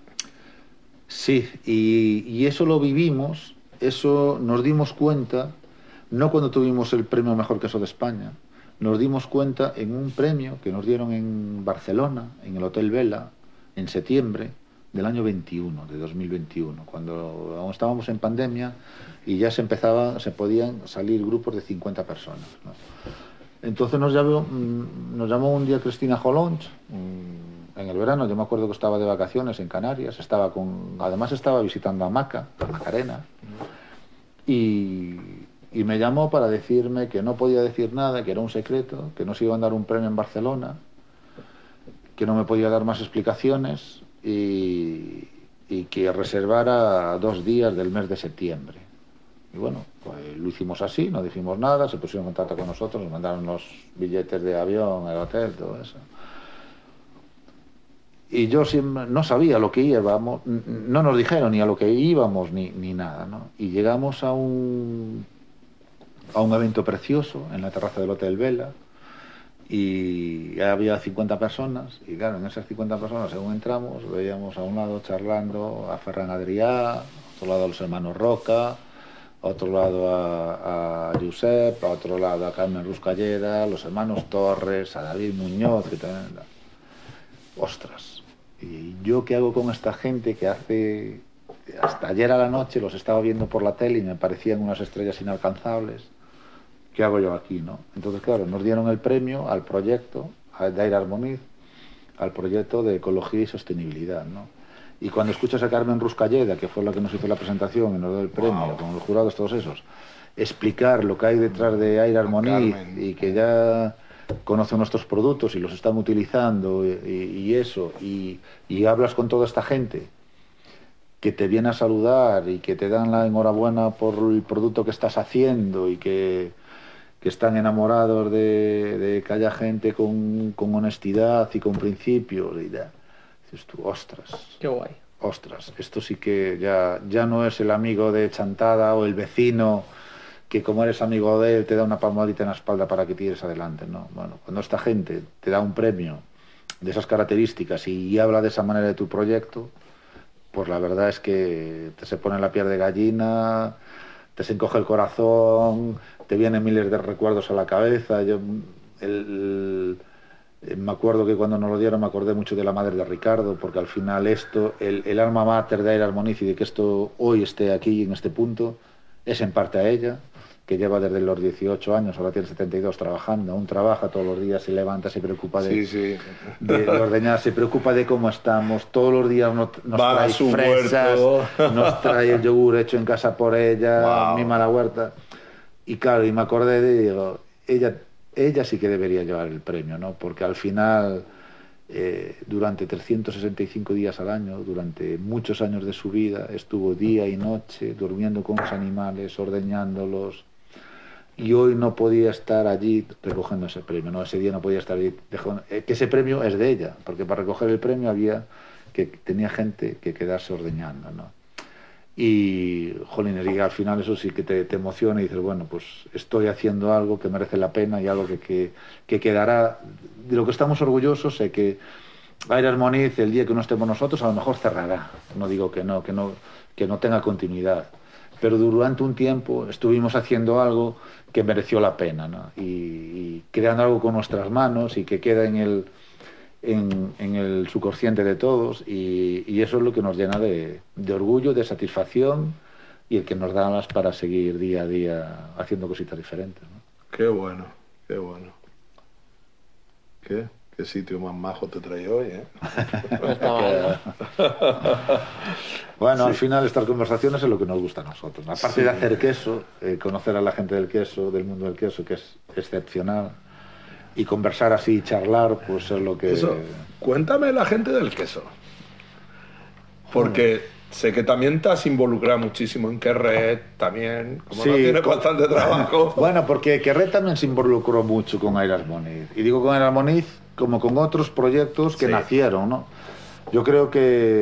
Sí, y, y eso lo vivimos, eso nos dimos cuenta, no cuando tuvimos el premio Mejor Queso de España, nos dimos cuenta en un premio que nos dieron en Barcelona, en el Hotel Vela, en septiembre del año veintiuno, de dos mil veintiuno, cuando aún estábamos en pandemia y ya se empezaba, se podían salir grupos de cincuenta personas, ¿no? Entonces nos llamó, nos llamó un día Cristina Jolons, en el verano, yo me acuerdo que estaba de vacaciones en Canarias, estaba con, además estaba visitando a Maca, a Macarena, y, y me llamó para decirme que no podía decir nada, que era un secreto, que nos iban a dar un premio en Barcelona, que no me podía dar más explicaciones y, y que reservara dos días del mes de septiembre. Y bueno, pues lo hicimos así, no dijimos nada, se pusieron en contacto con nosotros, nos mandaron los billetes de avión, el hotel, todo eso. Y yo siempre no sabía lo que íbamos, no nos dijeron ni a lo que íbamos ni, ni nada, ¿no? Y llegamos a un, a un evento precioso en la terraza del Hotel Vela y había cincuenta personas y claro, en esas cincuenta personas según entramos veíamos a un lado charlando a Ferran Adrià, a otro lado a los hermanos Roca, a otro lado a, a Josep, a otro lado a Carmen Ruscalleda, a los hermanos Torres, a David Muñoz, que también... Ostras, ¿y yo qué hago con esta gente que hace... hasta ayer a la noche los estaba viendo por la tele y me parecían unas estrellas inalcanzables? ¿Qué hago yo aquí, no? Entonces, claro, nos dieron el premio al proyecto de Aire Armoniz, al proyecto de ecología y sostenibilidad, ¿no? Y cuando escuchas a Carmen Ruscalleda, que fue la que nos hizo la presentación y nos dio el premio, wow, con los jurados todos esos, explicar lo que hay detrás de Aire Armoniz y que ya conocen nuestros productos y los están utilizando y, y eso, y, y hablas con toda esta gente que te viene a saludar y que te dan la enhorabuena por el producto que estás haciendo y que, que están enamorados de, de que haya gente con, con honestidad y con principios y da. Dices tú, ostras. Qué guay. Ostras, esto sí que ya, ya no es el amigo de Chantada o el vecino que como eres amigo de él te da una palmadita en la espalda para que tires adelante, ¿no? Bueno, cuando esta gente te da un premio de esas características y, y habla de esa manera de tu proyecto, pues la verdad es que te se pone la piel de gallina, te se encoge el corazón, te vienen miles de recuerdos a la cabeza. Yo, el, el, me acuerdo que cuando nos lo dieron me acordé mucho de la madre de Ricardo, porque al final esto, el, el alma mater de Aire Armoniz y de que esto hoy esté aquí en este punto, es en parte a ella, que lleva desde los dieciocho años, ahora tiene setenta y dos, trabajando, aún trabaja todos los días, se levanta, se preocupa de, sí, sí. de, de ordeñar, se preocupa de cómo estamos, todos los días nos, nos trae fresas, huerto. Nos trae el yogur hecho en casa por ella, wow. Mima la huerta. Y claro, y me acordé de, digo, ella, ella sí que debería llevar el premio, ¿no? Porque al final, eh, durante trescientos sesenta y cinco días al año, durante muchos años de su vida, estuvo día y noche durmiendo con los animales, ordeñándolos, y hoy no podía estar allí recogiendo ese premio, ¿no? Ese día no podía estar allí, dejando, eh, que ese premio es de ella, porque para recoger el premio había que tenía gente que quedarse ordeñando, ¿no? Y, jolines, y al final eso sí que te, te emociona y dices, bueno, pues estoy haciendo algo que merece la pena y algo que, que, que quedará, de lo que estamos orgullosos, sé que Aire Armoniz, el día que no estemos nosotros, a lo mejor cerrará, no digo que no, que no, que no tenga continuidad. Pero durante un tiempo estuvimos haciendo algo que mereció la pena, ¿no? y, y creando algo con nuestras manos y que queda en el, en, en el subconsciente de todos, y, y eso es lo que nos llena de, de orgullo, de satisfacción, y el que nos da alas para seguir día a día haciendo cositas diferentes, ¿no? Qué bueno, qué bueno. ¿Qué? ¿Qué sitio más majo te trae hoy, eh? No está mal, ¿no? Bueno, Sí. al final estas conversaciones es lo que nos gusta a nosotros. Aparte Sí. de hacer queso, eh, conocer a la gente del queso, del mundo del queso, que es excepcional, y conversar así y charlar, pues es lo que... Eso, cuéntame la gente del queso. Porque sé que también te has involucrado muchísimo en Querret, también, como Sí, no tienes con- bastante trabajo. Bueno, porque Querret también se involucró mucho con Airas Moniz. Y digo con Airas Moniz como con otros proyectos que Sí. nacieron, ¿no? Yo creo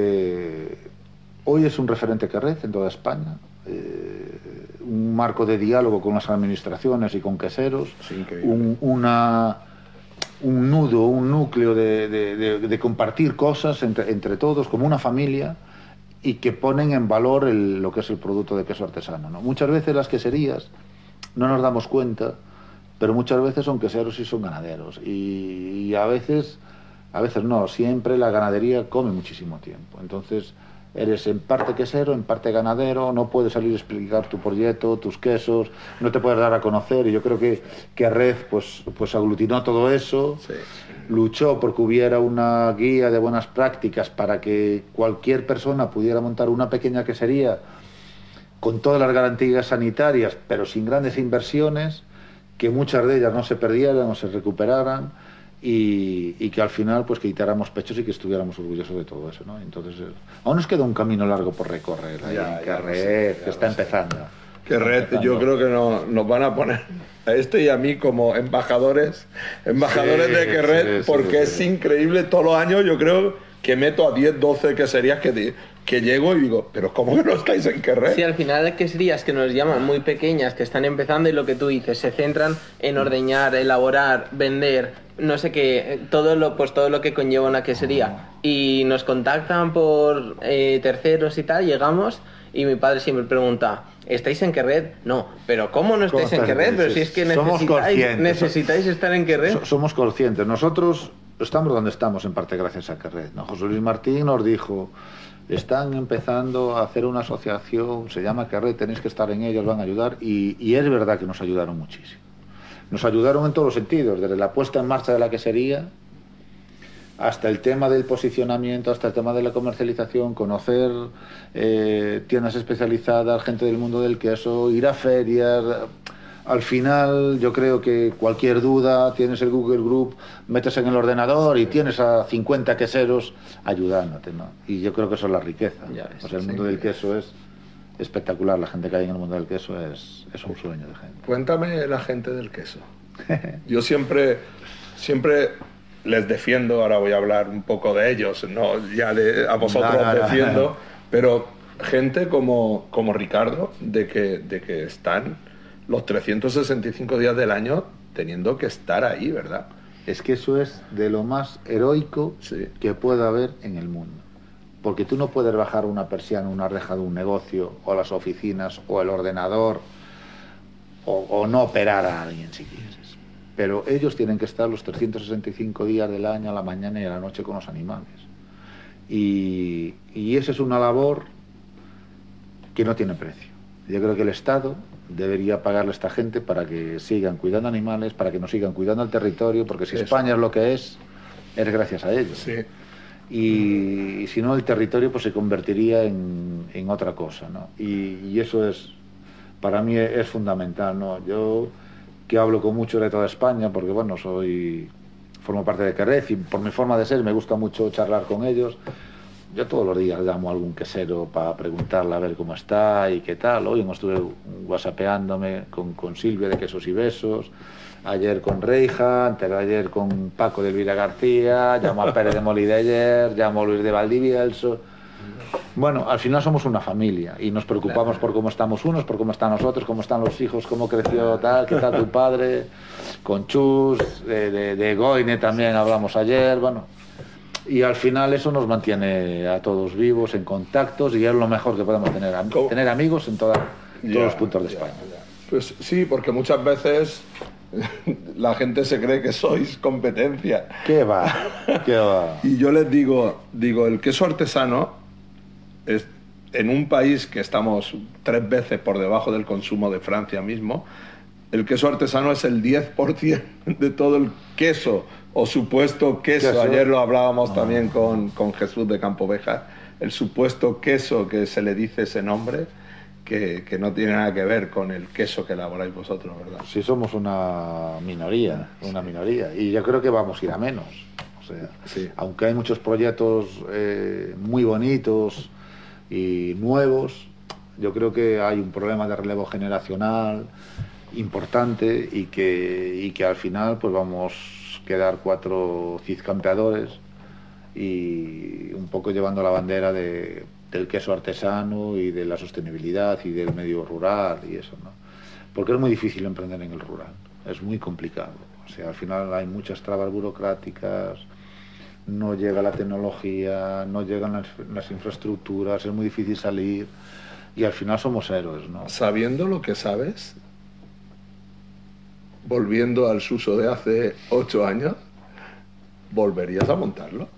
que hoy es un referente Querret en toda España. eh, un marco de diálogo con las administraciones y con queseros. Sí, increíble. un, una, un nudo, un núcleo de, de- de- de compartir cosas entre, entre todos, como una familia, y que ponen en valor el- lo que es el producto de queso artesano, ¿no? Muchas veces las queserías no nos damos cuenta, pero muchas veces son queseros y son ganaderos, y, y a veces, a veces no, siempre la ganadería come muchísimo tiempo. Entonces eres en parte quesero, en parte ganadero, no puedes salir a explicar tu proyecto, tus quesos, no te puedes dar a conocer, y yo creo que, que Red pues, pues aglutinó todo eso. Sí. Luchó porque hubiera una guía de buenas prácticas para que cualquier persona pudiera montar una pequeña quesería con todas las garantías sanitarias, pero sin grandes inversiones, que muchas de ellas no se perdieran o se recuperaran, y, y que al final pues que quitáramos pechos y que estuviéramos orgullosos de todo eso, ¿no? Entonces eh, aún nos queda un camino largo por recorrer ahí Ya, en ya lo Querret, sé, ya que lo está sé. empezando. Querret, Está yo empezando. creo que no- nos van a poner a este y a mí como embajadores, embajadores Sí, de Querret, sí, sí, porque sí, es sí. increíble. Todos los años yo creo que meto a diez, doce queserías que, di- que llego y digo, pero ¿cómo que no estáis en Querret? Sí, al final hay queserías que nos llaman muy pequeñas, que están empezando, y lo que tú dices, se centran en ordeñar, elaborar, vender, no sé qué, eh, todo lo, pues todo lo que conlleva una quesería. Y nos contactan por eh, terceros y tal, llegamos, y mi padre siempre pregunta, ¿estáis en Querret? No, pero ¿cómo no estáis en ¿Cómo Querret? estáis? Pero si es que Somos necesitáis, conscientes. necesitáis estar en Querret. So- somos conscientes. Nosotros estamos donde estamos en parte gracias a Querret, ¿no? José Luis Martín nos dijo, están empezando a hacer una asociación, se llama Querret, tenéis que estar en ella, os van a ayudar, y, y es verdad que nos ayudaron muchísimo. Nos ayudaron en todos los sentidos, desde la puesta en marcha de la quesería hasta el tema del posicionamiento, hasta el tema de la comercialización, conocer eh, tiendas especializadas, gente del mundo del queso, ir a ferias. Al final yo creo que cualquier duda, tienes el Google Group, metes en el ordenador y tienes a cincuenta queseros ayudándote, ¿no? Y yo creo que eso es la riqueza. Ya ves, O sea, el sí. mundo del queso es espectacular, la gente que hay en el mundo del queso es, es un sueño de gente. Cuéntame la gente del queso. Yo siempre, siempre les defiendo, ahora voy a hablar un poco de ellos, no ya de, a vosotros No, no, os no. defiendo, pero gente como, como Ricardo, de que, de que están los trescientos sesenta y cinco días del año teniendo que estar ahí, ¿verdad? Es que eso es de lo más heroico Sí. que pueda haber en el mundo. Porque tú no puedes bajar una persiana, una reja de un negocio, o las oficinas, o el ordenador, o, o no operar a alguien si quieres. Pero ellos tienen que estar los trescientos sesenta y cinco días del año, a la mañana y a la noche con los animales. Y, y esa es una labor que no tiene precio. Yo creo que el Estado debería pagarle a esta gente para que sigan cuidando animales, para que nos sigan cuidando el territorio, porque si Eso. España es lo que es, es gracias a ellos. Sí. Y, y si no, el territorio pues se convertiría en, en otra cosa, ¿no? Y, y eso es, para mí es fundamental, ¿no? Yo que hablo con muchos de toda España, porque bueno, soy, formo parte de Querret y por mi forma de ser me gusta mucho charlar con ellos. Yo todos los días llamo a algún quesero para preguntarle a ver cómo está y qué tal. Hoy me estuve whatsappeándome con, con Silvia de Quesos y Besos, ayer con Reija, antes de ayer con Paco de Elvira García, llamo a Pérez de Molí de ayer, llamo a Luis de Valdivielso. Bueno, al final somos una familia y nos preocupamos Claro. por cómo estamos unos, por cómo están nosotros, cómo están los hijos, cómo creció tal, qué tal tu padre, con Chus, de, de, de Goine también hablamos ayer, bueno. Y al final eso nos mantiene a todos vivos, en contactos, y es lo mejor que podemos tener, am ¿Cómo? tener amigos en toda, todos Ya, los puntos de ya, España. ya. Pues sí, porque muchas veces la gente se cree que sois competencia. ¿Qué va? ¿Qué va? Y yo les digo, digo, el queso artesano es, en un país que estamos tres veces por debajo del consumo de Francia mismo, el queso artesano es el diez por ciento de todo el queso o supuesto queso. ¿Queso? Ayer lo hablábamos Ah. también con, con Jesús de Campovejas, el supuesto queso que se le dice ese nombre, que, que no tiene nada que ver con el queso que elaboráis vosotros, ¿verdad? Sí, somos una minoría, una minoría, y yo creo que vamos a ir a menos. O sea, Sí. aunque hay muchos proyectos eh, muy bonitos y nuevos, yo creo que hay un problema de relevo generacional importante y que, y que al final pues vamos a quedar cuatro cizcampeadores y un poco llevando la bandera de, del queso artesano y de la sostenibilidad y del medio rural y eso, ¿no? Porque es muy difícil emprender en el rural, es muy complicado. O sea, al final hay muchas trabas burocráticas, no llega la tecnología, no llegan las, las infraestructuras, es muy difícil salir y al final somos héroes, ¿no? Sabiendo lo que sabes, volviendo al Suso de hace ocho años, ¿volverías a montarlo?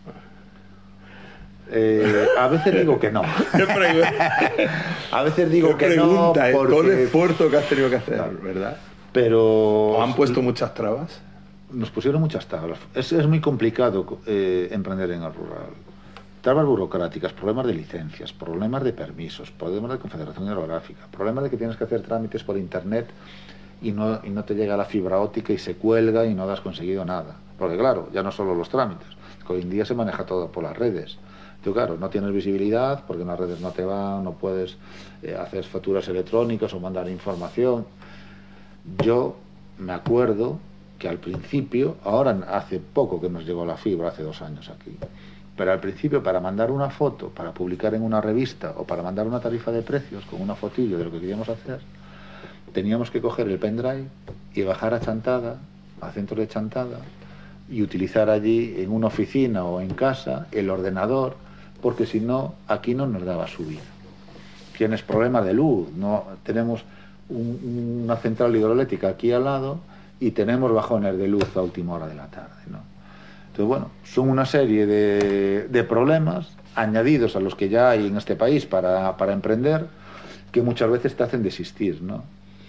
Eh, a veces digo que no. Qué pregunta, A veces digo qué que no pregunta, eh, todo el porque... esfuerzo que has tenido que hacer, ¿verdad? Pero... ¿O han puesto muchas trabas? Nos pusieron muchas tablas. Es, es muy complicado eh, emprender en el rural. Trabas burocráticas, problemas de licencias, problemas de permisos, problemas de confederación hidrográfica, problemas de que tienes que hacer trámites por internet y no, y no te llega la fibra óptica y se cuelga y no has conseguido nada. Porque claro, ya no solo los trámites, que hoy en día se maneja todo por las redes. Tú, claro, no tienes visibilidad porque en las redes no te van, no puedes eh, hacer facturas electrónicas o mandar información. Yo me acuerdo que al principio, ahora hace poco que nos llegó la fibra, hace dos años aquí, pero al principio para mandar una foto, para publicar en una revista o para mandar una tarifa de precios con una fotillo de lo que queríamos hacer, teníamos que coger el pendrive y bajar a Chantada, a centro de Chantada, y utilizar allí en una oficina o en casa el ordenador, porque si no, aquí no nos daba subir. Tienes problemas de luz, no tenemos un, una central hidroeléctrica aquí al lado y tenemos bajones de luz a última hora de la tarde, ¿no? Entonces, bueno, son una serie de, de problemas añadidos a los que ya hay en este país para, para emprender, que muchas veces te hacen desistir, ¿no?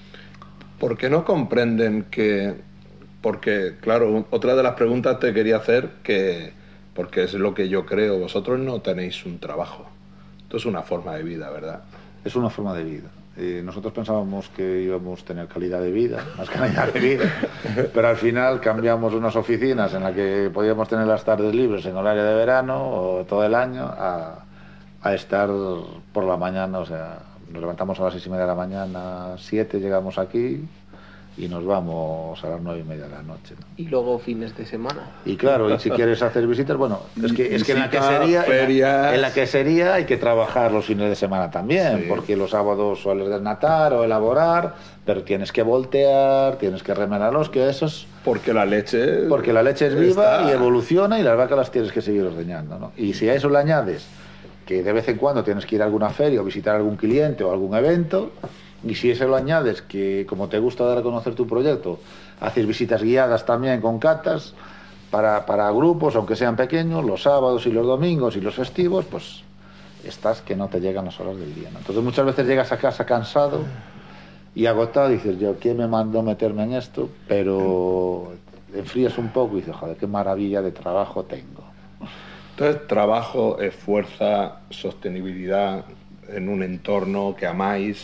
¿Por qué no comprenden que...? Porque, claro, otra de las preguntas te quería hacer, que porque es lo que yo creo, vosotros no tenéis un trabajo. Esto es una forma de vida, ¿verdad? Es una forma de vida. Eh, nosotros pensábamos que íbamos a tener calidad de vida, más calidad de vida, pero al final cambiamos unas oficinas en las que podíamos tener las tardes libres en horario de verano o todo el año a, a estar por la mañana, o sea, nos levantamos a las seis y media de la mañana, siete llegamos aquí y nos vamos a las nueve y media de la noche, ¿no? Y luego fines de semana. Y claro, y si quieres hacer visitas, bueno, es que, es que en la Visitas, quesería, ferias. en la, en la quesería hay que trabajar los fines de semana también, Sí. porque los sábados sueles desnatar o elaborar, pero tienes que voltear, tienes que remenar los quesos, Porque la leche... porque la leche es viva está- y evoluciona y las vacas las tienes que seguir ordeñando, ¿no? Y si a eso le añades que de vez en cuando tienes que ir a alguna feria o visitar a algún cliente o algún evento, y si eso lo añades que, como te gusta dar a conocer tu proyecto, haces visitas guiadas también con catas para, para grupos, aunque sean pequeños, los sábados y los domingos y los festivos, pues estás que no te llegan las horas del día, ¿no? Entonces muchas veces llegas a casa cansado y agotado y dices, yo, ¿quién me mandó meterme en esto? Pero enfrías un poco y dices, joder, qué maravilla de trabajo tengo. Entonces, trabajo, esfuerzo, sostenibilidad en un entorno que amáis,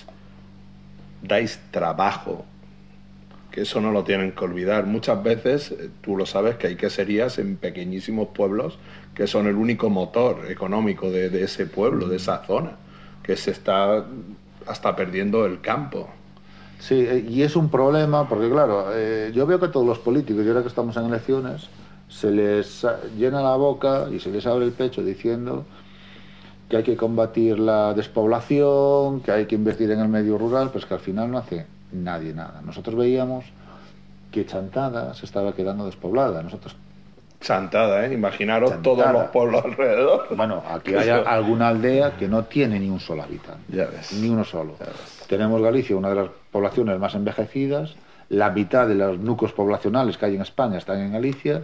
dais trabajo, que eso no lo tienen que olvidar. Muchas veces, eh, tú lo sabes, que hay queserías en pequeñísimos pueblos que son el único motor económico de, de ese pueblo, de esa zona, que se está hasta perdiendo el campo. Sí, eh, y es un problema porque, claro, eh, yo veo que todos los políticos, y ahora que estamos en elecciones, se les a- llena la boca y se les abre el pecho diciendo que hay que combatir la despoblación, que hay que invertir en el medio rural, pues que al final no hace nadie nada. Nosotros veíamos que Chantada se estaba quedando despoblada. Nosotros Chantada, ¿eh? Imaginaros Chantada. todos los pueblos alrededor. Bueno, aquí hay Eso. alguna aldea que no tiene ni un solo habitante. Ya ves. Ni uno solo. Ya ves. Tenemos Galicia, una de las poblaciones más envejecidas. La mitad de los núcleos poblacionales que hay en España están en Galicia.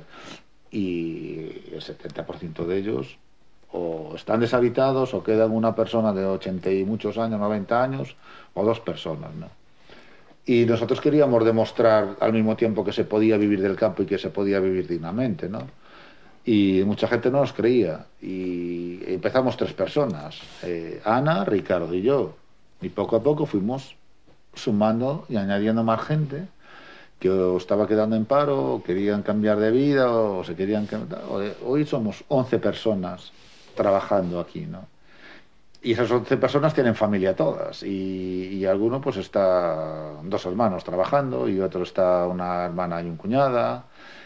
Y el setenta por ciento de ellos o están deshabitados o quedan una persona de ochenta y muchos años, noventa años, o dos personas, ¿no? Y nosotros queríamos demostrar al mismo tiempo que se podía vivir del campo y que se podía vivir dignamente, ¿no? Y mucha gente no nos creía. Y empezamos tres personas, eh, Ana, Ricardo y yo. Y poco a poco fuimos sumando y añadiendo más gente que o estaba quedando en paro, o querían cambiar de vida, o se querían... Hoy somos once personas trabajando aquí, ¿no? Y esas once personas tienen familia todas, y, y alguno pues está dos hermanos trabajando, y otro está una hermana y un cuñada,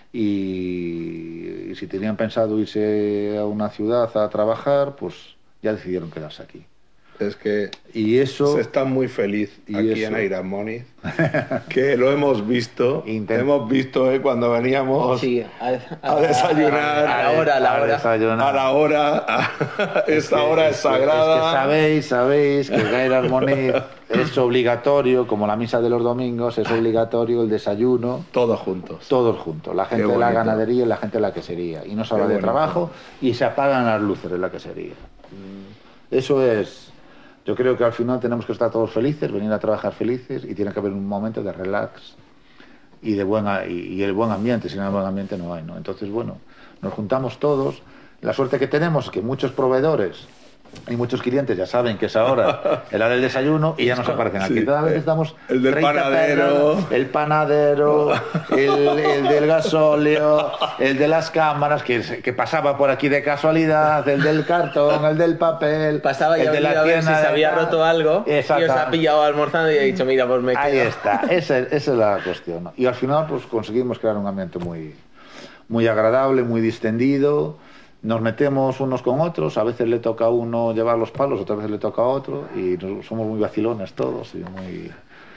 y, y si tenían pensado irse a una ciudad a trabajar, pues ya decidieron quedarse aquí. Es que Y eso... se está muy feliz y aquí eso- en Airamoniz, que lo hemos visto, Intent- hemos visto ¿eh? Cuando veníamos Sí, a, a desayunar, a la hora, a la hora. desayunar. a la hora, a- esta hora es que- sagrada. Es que sabéis, sabéis que en Airamoniz es obligatorio, como la misa de los domingos, es obligatorio el desayuno, Todos juntos. todos juntos, la gente Qué de la bonito. ganadería y la gente de la quesería. Y no se habla Qué de bonito. trabajo y se apagan las luces de la quesería. Eso es... Yo creo que al final tenemos que estar todos felices, venir a trabajar felices, y tiene que haber un momento de relax y de buena y, y el buen ambiente. Si no hay buen ambiente no hay, ¿no? Entonces, bueno, nos juntamos todos. La suerte que tenemos es que muchos proveedores y muchos clientes ya saben que es ahora el hora del desayuno y ya nos aparecen aquí. Sí. Cada vez estamos El del treinta panadero. perras, el panadero, el, el del gasóleo, el de las cámaras que, que pasaba por aquí de casualidad, el del cartón, el del papel, Pasaba y el ha de venido la a ver si tienda se de había tal. roto algo y os Exacto. ha pillado almorzando y ha dicho, mira, pues me quedo. Ahí está, esa, esa es la cuestión, ¿no? Y al final pues conseguimos crear un ambiente muy, muy agradable, muy distendido. Nos metemos unos con otros, a veces le toca a uno llevar los palos, otras veces le toca a otro, y nos- somos muy vacilones todos y muy,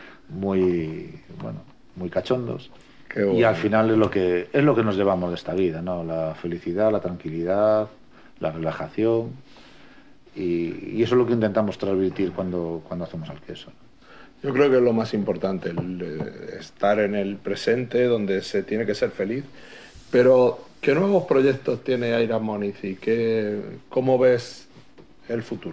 muy, bueno, muy cachondos. Qué Y bueno. al final es lo que es lo que nos llevamos de esta vida, ¿no? La felicidad, la tranquilidad, la relajación, y, y eso es lo que intentamos transmitir cuando, cuando hacemos el queso, ¿no? Yo creo que es lo más importante, el, eh, estar en el presente donde se tiene que ser feliz. Pero, ¿qué nuevos proyectos tiene Airamoniz y qué, cómo ves el futuro?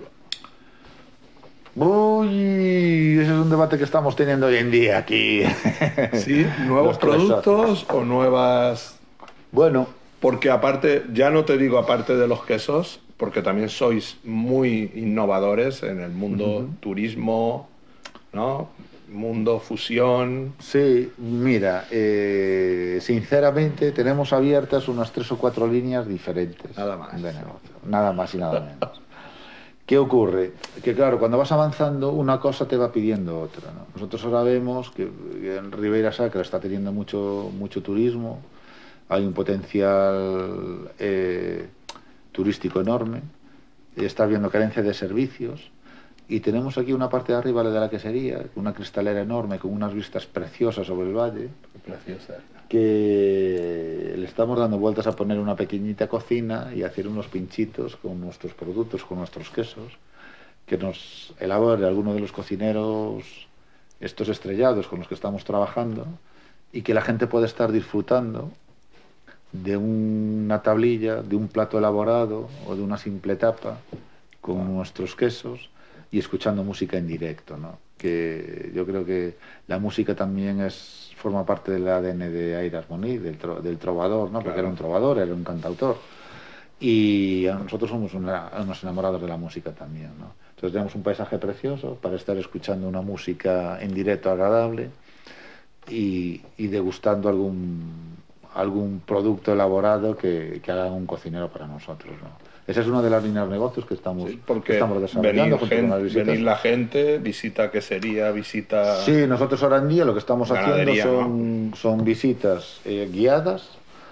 Uy, ese es un debate que estamos teniendo hoy en día aquí. ¿Sí? ¿Nuevos Los tres productos socios. o nuevas...? Bueno, Porque aparte, ya no te digo aparte de los quesos, porque también sois muy innovadores en el mundo turismo, ¿no? Mundo fusión. sí, mira, eh, sinceramente tenemos abiertas unas tres o cuatro líneas diferentes Nada más. de negocio, nada más y nada menos. ¿Qué ocurre? Que claro, cuando vas avanzando una cosa te va pidiendo otra, ¿no? Nosotros ahora vemos que que en Ribeira Sacra está teniendo mucho, mucho turismo, hay un potencial eh, turístico enorme, está habiendo carencia de servicios, y tenemos aquí una parte de arriba, la de la quesería, una cristalera enorme con unas vistas preciosas sobre el valle, Preciosa. que le estamos dando vueltas a poner una pequeñita cocina y hacer unos pinchitos con nuestros productos, con nuestros quesos, que nos elabore alguno de los cocineros estos estrellados con los que estamos trabajando, y que la gente pueda estar disfrutando de una tablilla, de un plato elaborado o de una simple tapa con nuestros quesos y escuchando música en directo, ¿no? Que yo creo que la música también es forma parte del A D N de Airamoniz, del, tro, del trovador, ¿no? Porque Claro. era un trovador, era un cantautor. Y nosotros somos una, unos enamorados de la música también, ¿no? Entonces tenemos un paisaje precioso para estar escuchando una música en directo agradable y, y degustando algún, algún producto elaborado que, que haga un cocinero para nosotros, ¿no? Esa es una de las líneas de negocios que estamos, Sí, que porque estamos venir, desarrollando junto con las gen- visitas. venir la gente, visita quesería, visita... Sí, nosotros ahora en día lo que estamos Ganadería, haciendo son, son visitas eh, guiadas.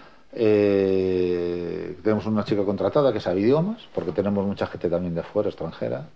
Eh, tenemos una chica contratada que sabe idiomas, porque tenemos mucha gente también de fuera, extranjera.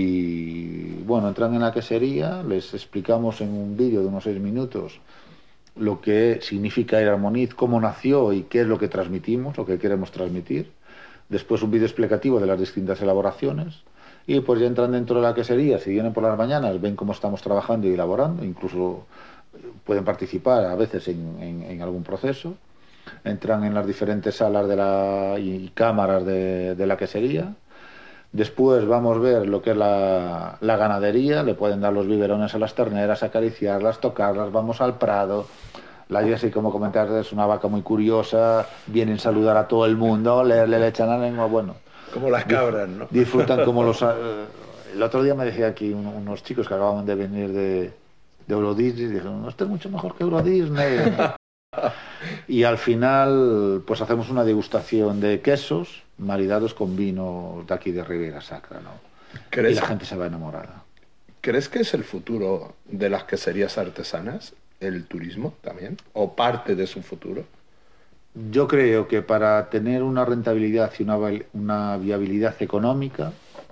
Y bueno, entran en la quesería, les explicamos en un vídeo de unos seis minutos lo que significa Ir Armoniz, cómo nació y qué es lo que transmitimos, lo que queremos transmitir. Después un vídeo explicativo de las distintas elaboraciones. Y pues ya entran dentro de la quesería, si vienen por las mañanas, ven cómo estamos trabajando y elaborando, incluso pueden participar a veces en, en, en algún proceso. Entran en las diferentes salas de la, y cámaras de, de la quesería. Después vamos a ver lo que es la, la ganadería, le pueden dar los biberones a las terneras, acariciarlas, tocarlas, vamos al prado. La Jessie, como comentaste, es una vaca muy curiosa, vienen a saludar a todo el mundo, le, le, le echan la lengua, bueno. Como las cabras, ¿no? Disfrutan como los... Eh, el otro día me decía aquí un, unos chicos que acababan de venir de, de Euro Disney, y dijeron, no, esto es mucho mejor que Euro Disney. Y al final, pues hacemos una degustación de quesos maridados con vino de aquí de Ribera Sacra, ¿no? Y la gente se va enamorada. ¿Crees que es el futuro de las queserías artesanas, el turismo también? ¿O parte de su futuro? Yo creo que para tener una rentabilidad y una, una viabilidad económica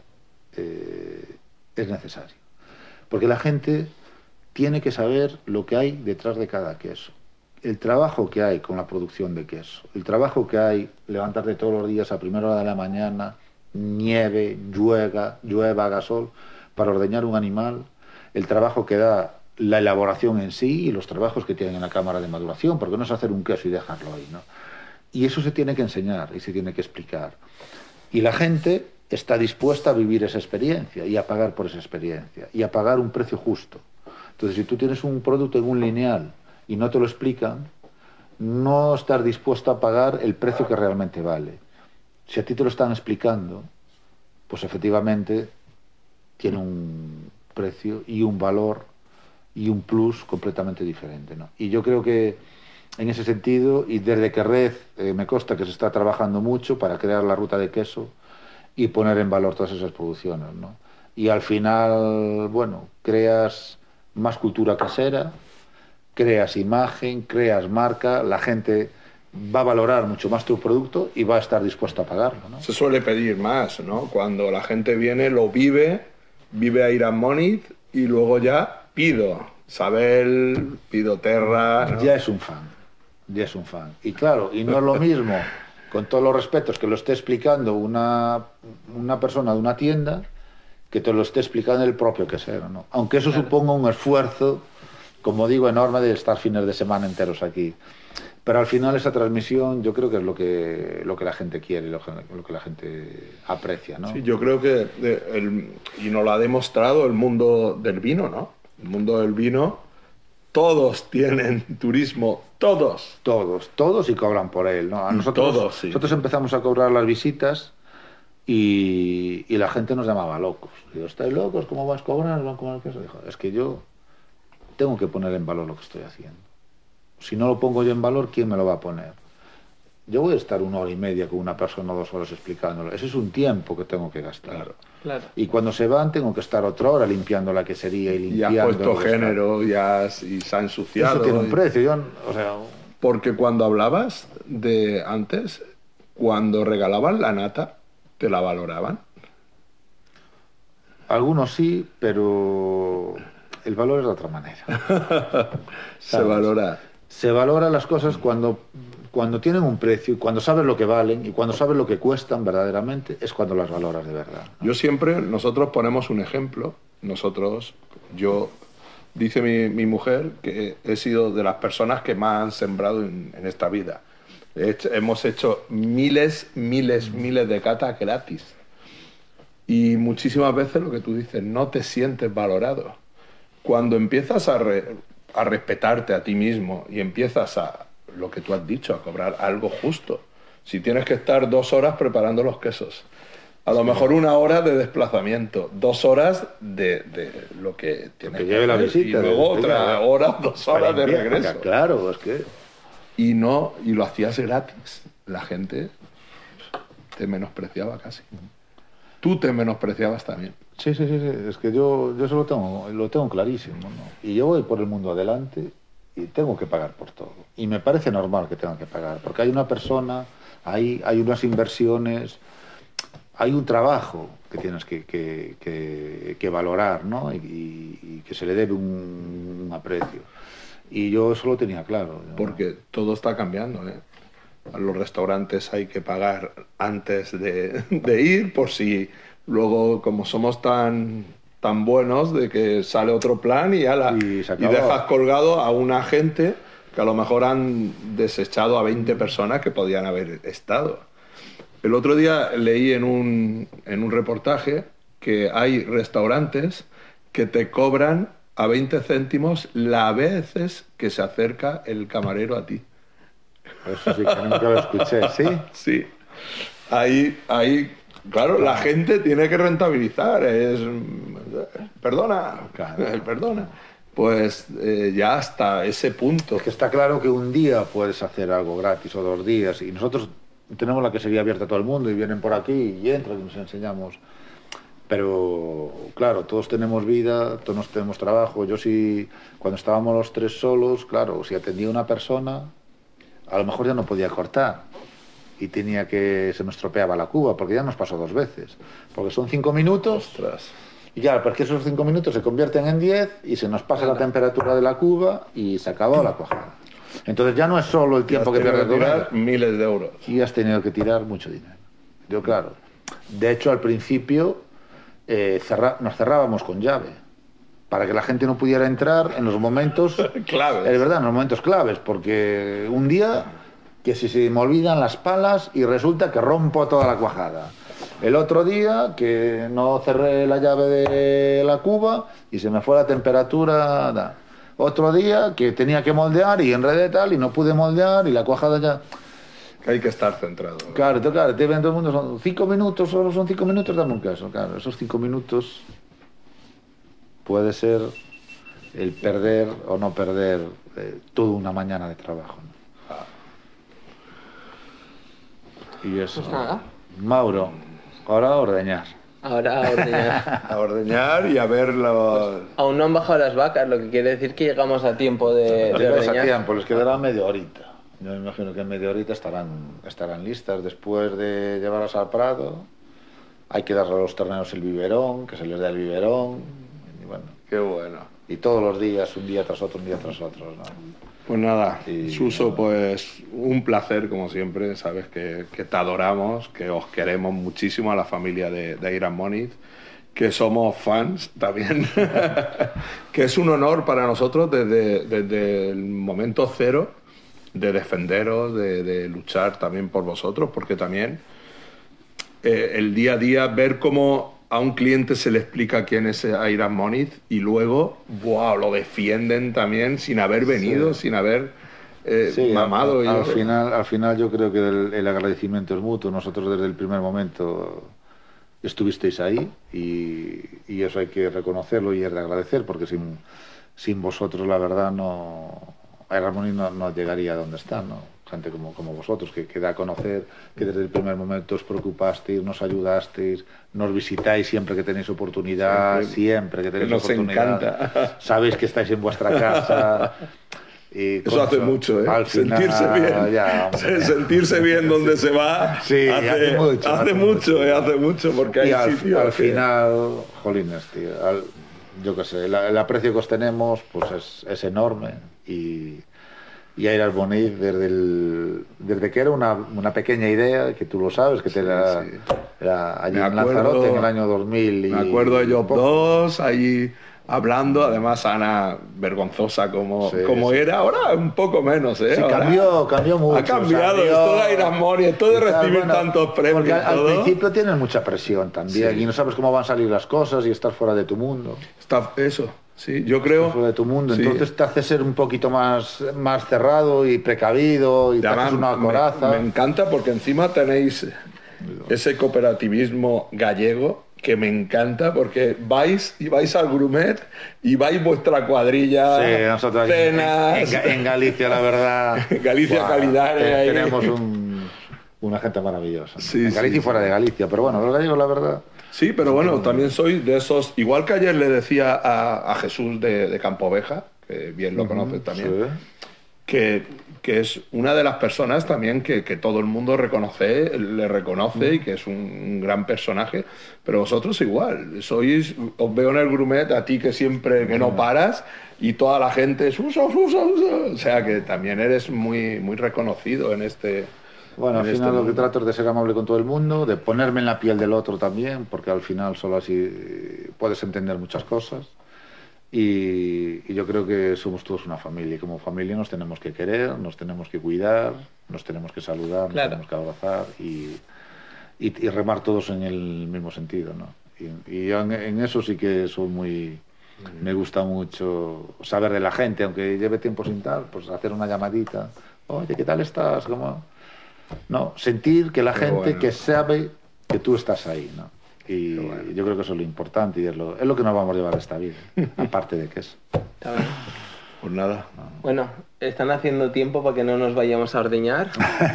eh, es necesario. Porque la gente tiene que saber lo que hay detrás de cada queso. El trabajo que hay con la producción de queso, el trabajo que hay levantarte todos los días a primera hora de la mañana, nieve, llueva, llueva, haga sol, para ordeñar un animal, el trabajo que da la elaboración en sí y los trabajos que tienen en la cámara de maduración, porque no es hacer un queso y dejarlo ahí, ¿no? Y eso se tiene que enseñar y se tiene que explicar. Y la gente está dispuesta a vivir esa experiencia y a pagar por esa experiencia y a pagar un precio justo. Entonces, si tú tienes un producto en un lineal y no te lo explican, no estás dispuesto a pagar el precio que realmente vale. Si a ti te lo están explicando, pues efectivamente tiene un precio y un valor y un plus completamente diferente, ¿no? Y yo creo que en ese sentido, y desde que Red eh, me consta que se está trabajando mucho para crear la ruta de queso y poner en valor todas esas producciones, ¿no? Y al final, bueno, creas más cultura casera, creas imagen, creas marca, la gente va a valorar mucho más tu producto y va a estar dispuesta a pagarlo, ¿no? Se suele pedir más, ¿no? Cuando la gente viene, lo vive, vive a Ir Armoniz y luego ya pido Sabel, pido Terra, ¿no? Ya es un fan, ya es un fan. Y claro, y no es lo mismo, con todos los respetos, que lo esté explicando una, una persona de una tienda que te lo esté explicando el propio quesero, ¿no? Aunque eso claro. suponga un esfuerzo, como digo, enorme de estar fines de semana enteros aquí. Pero al final esa transmisión yo creo que es lo que, lo que la gente quiere, lo, lo que la gente aprecia, ¿no? Sí, yo creo que, el, y nos lo ha demostrado el mundo del vino, ¿no? El mundo del vino, todos tienen turismo, todos. Todos, todos y cobran por él, ¿no? A nosotros, todos, sí. Nosotros empezamos a cobrar las visitas y, y la gente nos llamaba locos. Digo, ¿estáis locos? ¿Cómo vas a cobrar? ¿Van a cobrar queso? Dijo, es que yo tengo que poner en valor lo que estoy haciendo. Si no lo pongo yo en valor, ¿quién me lo va a poner? Yo voy a estar una hora y media con una persona o dos horas explicándolo. Ese es un tiempo que tengo que gastar. Claro. Claro. Y cuando se van, tengo que estar otra hora limpiando la quesería y limpiando... Y has puesto género, ya y se ha ensuciado. Eso tiene un y... precio. Yo, o sea... Porque cuando hablabas de antes, cuando regalaban la nata, ¿te la valoraban? Algunos sí, pero el valor es de otra manera. Se valora... Se valoran las cosas cuando, cuando tienen un precio, cuando sabes lo que valen y cuando sabes lo que cuestan verdaderamente, es cuando las valoras de verdad, ¿no? Yo siempre, nosotros ponemos un ejemplo, nosotros, yo, dice mi, mi mujer que he sido de las personas que más han sembrado en, en esta vida. He hecho, hemos hecho miles, miles, miles de catas gratis. Y muchísimas veces lo que tú dices, no te sientes valorado. Cuando empiezas a... Re, a respetarte a ti mismo y empiezas a, lo que tú has dicho, a cobrar algo justo. Si tienes que estar dos horas preparando los quesos, a lo sí. mejor una hora de desplazamiento, dos horas de, de lo que tienes que, que lleve la visita, y luego de, otra de, hora, dos horas de limpiar, regreso. Claro, es que... Y, no, y lo hacías gratis. La gente te menospreciaba casi. Tú te menospreciabas también. Sí, sí, sí, sí. Es que yo, yo eso lo tengo, lo tengo clarísimo, ¿no? Y yo voy por el mundo adelante y tengo que pagar por todo. Y me parece normal que tenga que pagar, porque hay una persona, hay, hay unas inversiones, hay un trabajo que tienes que, que, que, que valorar, ¿no? Y, y que se le debe un, un aprecio. Y yo eso lo tenía claro. ¿no? Porque todo está cambiando, ¿eh? A los restaurantes hay que pagar antes de, de ir, por si luego, como somos tan, tan buenos, de que sale otro plan y, ala, Y y se acabó. dejas colgado a una gente que a lo mejor han desechado a veinte personas que podían haber estado. El otro día leí en un, en un reportaje que hay restaurantes que te cobran a veinte céntimos las veces que se acerca el camarero a ti. Eso sí que nunca lo escuché, ¿sí? Sí. Ahí, ahí, claro, la gente tiene que rentabilizar. Es, perdona, Claro. perdona. Pues eh, ya hasta ese punto. Es que está claro que un día puedes hacer algo gratis o dos días y nosotros tenemos la que sería abierta a todo el mundo y vienen por aquí y entran y nos enseñamos. Pero claro, todos tenemos vida, todos tenemos trabajo. Yo sí, cuando estábamos los tres solos, claro, si atendía a una persona, a lo mejor ya no podía cortar y tenía que, se me estropeaba la cuba, porque ya nos pasó dos veces. Porque son cinco minutos. Ostras. Y claro, porque esos cinco minutos se convierten en diez y se nos pasa la temperatura de la cuba y se acabó la cuajada. Entonces ya no es solo el tiempo Has que tenido pierdes que comiendo, tirar miles de euros. y has tenido que tirar mucho dinero. Yo, claro. De hecho, al principio eh, cerra- nos cerrábamos con llave para que la gente no pudiera entrar en los momentos Claves. Es verdad, en los momentos claves, porque un día que si se me olvidan las palas y resulta que rompo toda la cuajada. El otro día que no cerré la llave de la cuba y se me fue la temperatura. Da. Otro día que tenía que moldear y enredé tal y no pude moldear y la cuajada ya. Hay que estar centrado. Claro, tú, claro, te ven todo el mundo, son cinco minutos, solo son cinco minutos, dame un caso. Claro, esos cinco minutos puede ser el perder o no perder eh, toda una mañana de trabajo. ¿no? Y eso. Pues nada. Mauro, ahora a ordeñar. Ahora a ordeñar. A ordeñar y a ver los... Aún no han bajado las vacas, lo que quiere decir que llegamos a tiempo de, de Llegáis a ordeñar. tiempo, les quedará media horita. Yo me imagino que en media horita estarán, estarán listas. Después de llevarlas al prado, hay que darle a los terneros el biberón, que se les dé el biberón. Y bueno, Qué bueno. y todos los días, un día tras otro, un día tras otro. ¿no? Pues nada, Y- Suso, pues un placer como siempre, sabes que, que te adoramos, que os queremos muchísimo a la familia de, de Iron Moniz, que somos fans también, que es un honor para nosotros desde, desde el momento cero de defenderos, de, de luchar también por vosotros, porque también eh, el día a día ver cómo a un cliente se le explica quién es Iron Moniz y luego, wow, lo defienden también sin haber venido, Sí. sin haber eh, Sí, mamado. al, y- al final, al final yo creo que el, el agradecimiento es mutuo. Nosotros desde el primer momento estuvisteis ahí y, y eso hay que reconocerlo y es de agradecer porque sin, sin vosotros la verdad no Iron Moniz no, no llegaría a donde está, ¿no? Gente como, como vosotros, que, que da a conocer que desde el primer momento os preocupasteis, nos ayudasteis, nos visitáis siempre que tenéis oportunidad, Siempre. siempre que tenéis Que nos oportunidad. encanta. Sabéis que estáis en vuestra casa. Y con Eso hace mucho, ¿eh? al final, Sentirse bien. ya, hombre. Sentirse bien donde se va. Sí, hace, hace mucho, Hace hace mucho, mucho. eh, hace mucho, porque hay Y al, sitios al que- final, jolines, tío, al- yo qué sé, la- el aprecio que os tenemos pues es, es enorme y, y Iron Moniz desde, el- desde que era una, una pequeña idea, que tú lo sabes, que te Sí, era, sí. era allí Me en acuerdo- Lanzarote en el año dos mil. Y, Me acuerdo de y ellos poco. dos allí hablando, además Ana vergonzosa como, Sí, como sí. era, ahora un poco menos, ¿eh? Sí, Ahora cambió, cambió mucho. Ha cambiado, salió- esto de Iron Moniz, esto de y tal, recibir bueno, tantos premios. Porque al, al todo. principio tienes mucha presión también Sí. y no sabes cómo van a salir las cosas y estás fuera de tu mundo. Está eso, sí, yo creo. Fuera de tu mundo, sí. entonces te hace ser un poquito más, más cerrado y precavido y Y te además haces una me- coraza. Me, encanta porque encima tenéis ese cooperativismo gallego que me encanta porque vais y vais al Grumet y vais vuestra cuadrilla, Sí, nosotros aquí en, cenas. en- en Galicia, la verdad. Galicia calidad, te- eh, ahí. tenemos un, una gente maravillosa. Sí, en Galicia sí, y fuera sí. de Galicia, pero bueno, los gallegos, la verdad. Sí, pero bueno, también soy de esos. Igual que ayer le decía a, a Jesús de, de Campoveja, que bien lo conoces también, Sí. que, que es una de las personas también que, que todo el mundo reconoce, le reconoce y que es un, un gran personaje, pero vosotros igual, sois, os veo en el Grumet, a ti que siempre, que no paras, y toda la gente es usa, usa, usa, o sea que también eres muy, muy reconocido en este... Bueno, al en final este lo que mundo. trato es de ser amable con todo el mundo, de ponerme en la piel del otro también, porque al final solo así puedes entender muchas cosas. Y, y yo creo que somos todos una familia, y como familia nos tenemos que querer, nos tenemos que cuidar, nos tenemos que saludar, nos Claro. tenemos que abrazar y, y, y remar todos en el mismo sentido, ¿no? Y, y yo en, en eso sí que soy muy... Me gusta mucho saber de la gente, aunque lleve tiempo sin tal, pues hacer una llamadita. Oye, ¿qué tal estás? ¿Cómo? No, sentir que la Qué gente bueno. que sabe que tú estás ahí, ¿no? Y bueno. yo creo que eso es lo importante y es lo, es lo que nos vamos a llevar a esta vida, aparte de que eso. Está bien. Pues nada, Bueno, están haciendo tiempo para que no nos vayamos a ordeñar.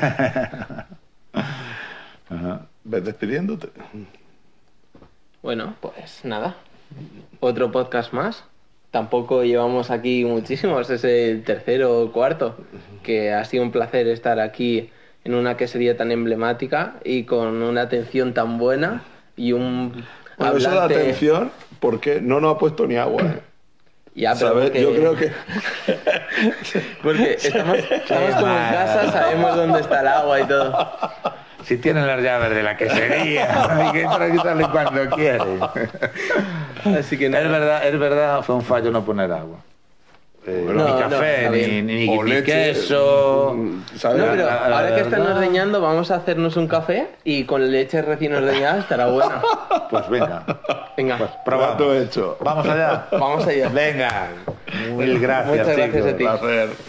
Ajá. ves despidiéndote. Bueno, pues nada. Otro podcast más. Tampoco llevamos aquí muchísimos, es el tercero o cuarto. Que ha sido un placer estar aquí en una quesería tan emblemática y con una atención tan buena y un Bueno, eso da hablante- atención porque no nos ha puesto ni agua. ¿eh? Ya, pero ¿Sabes? porque- Yo creo que... Porque estamos, estamos como en casa, sabemos dónde está el agua y todo. Si tienen las llaves de la quesería, hay que entrar y salir cuando quieren. Así que Es nada. verdad, es verdad, fue un fallo no poner agua. Eh, Bueno, ni no, café, no, ni, está ni, ni O leche, queso. ¿sabes? No, pero La- la ahora que están verdad- ordeñando, vamos a hacernos un café y con leche recién ordeñada estará buena. Pues venga, Venga, pues Trato probamos. hecho. Vamos allá. vamos allá. Venga. Mil gracias, Muchas gracias chicos. a ti. Placer.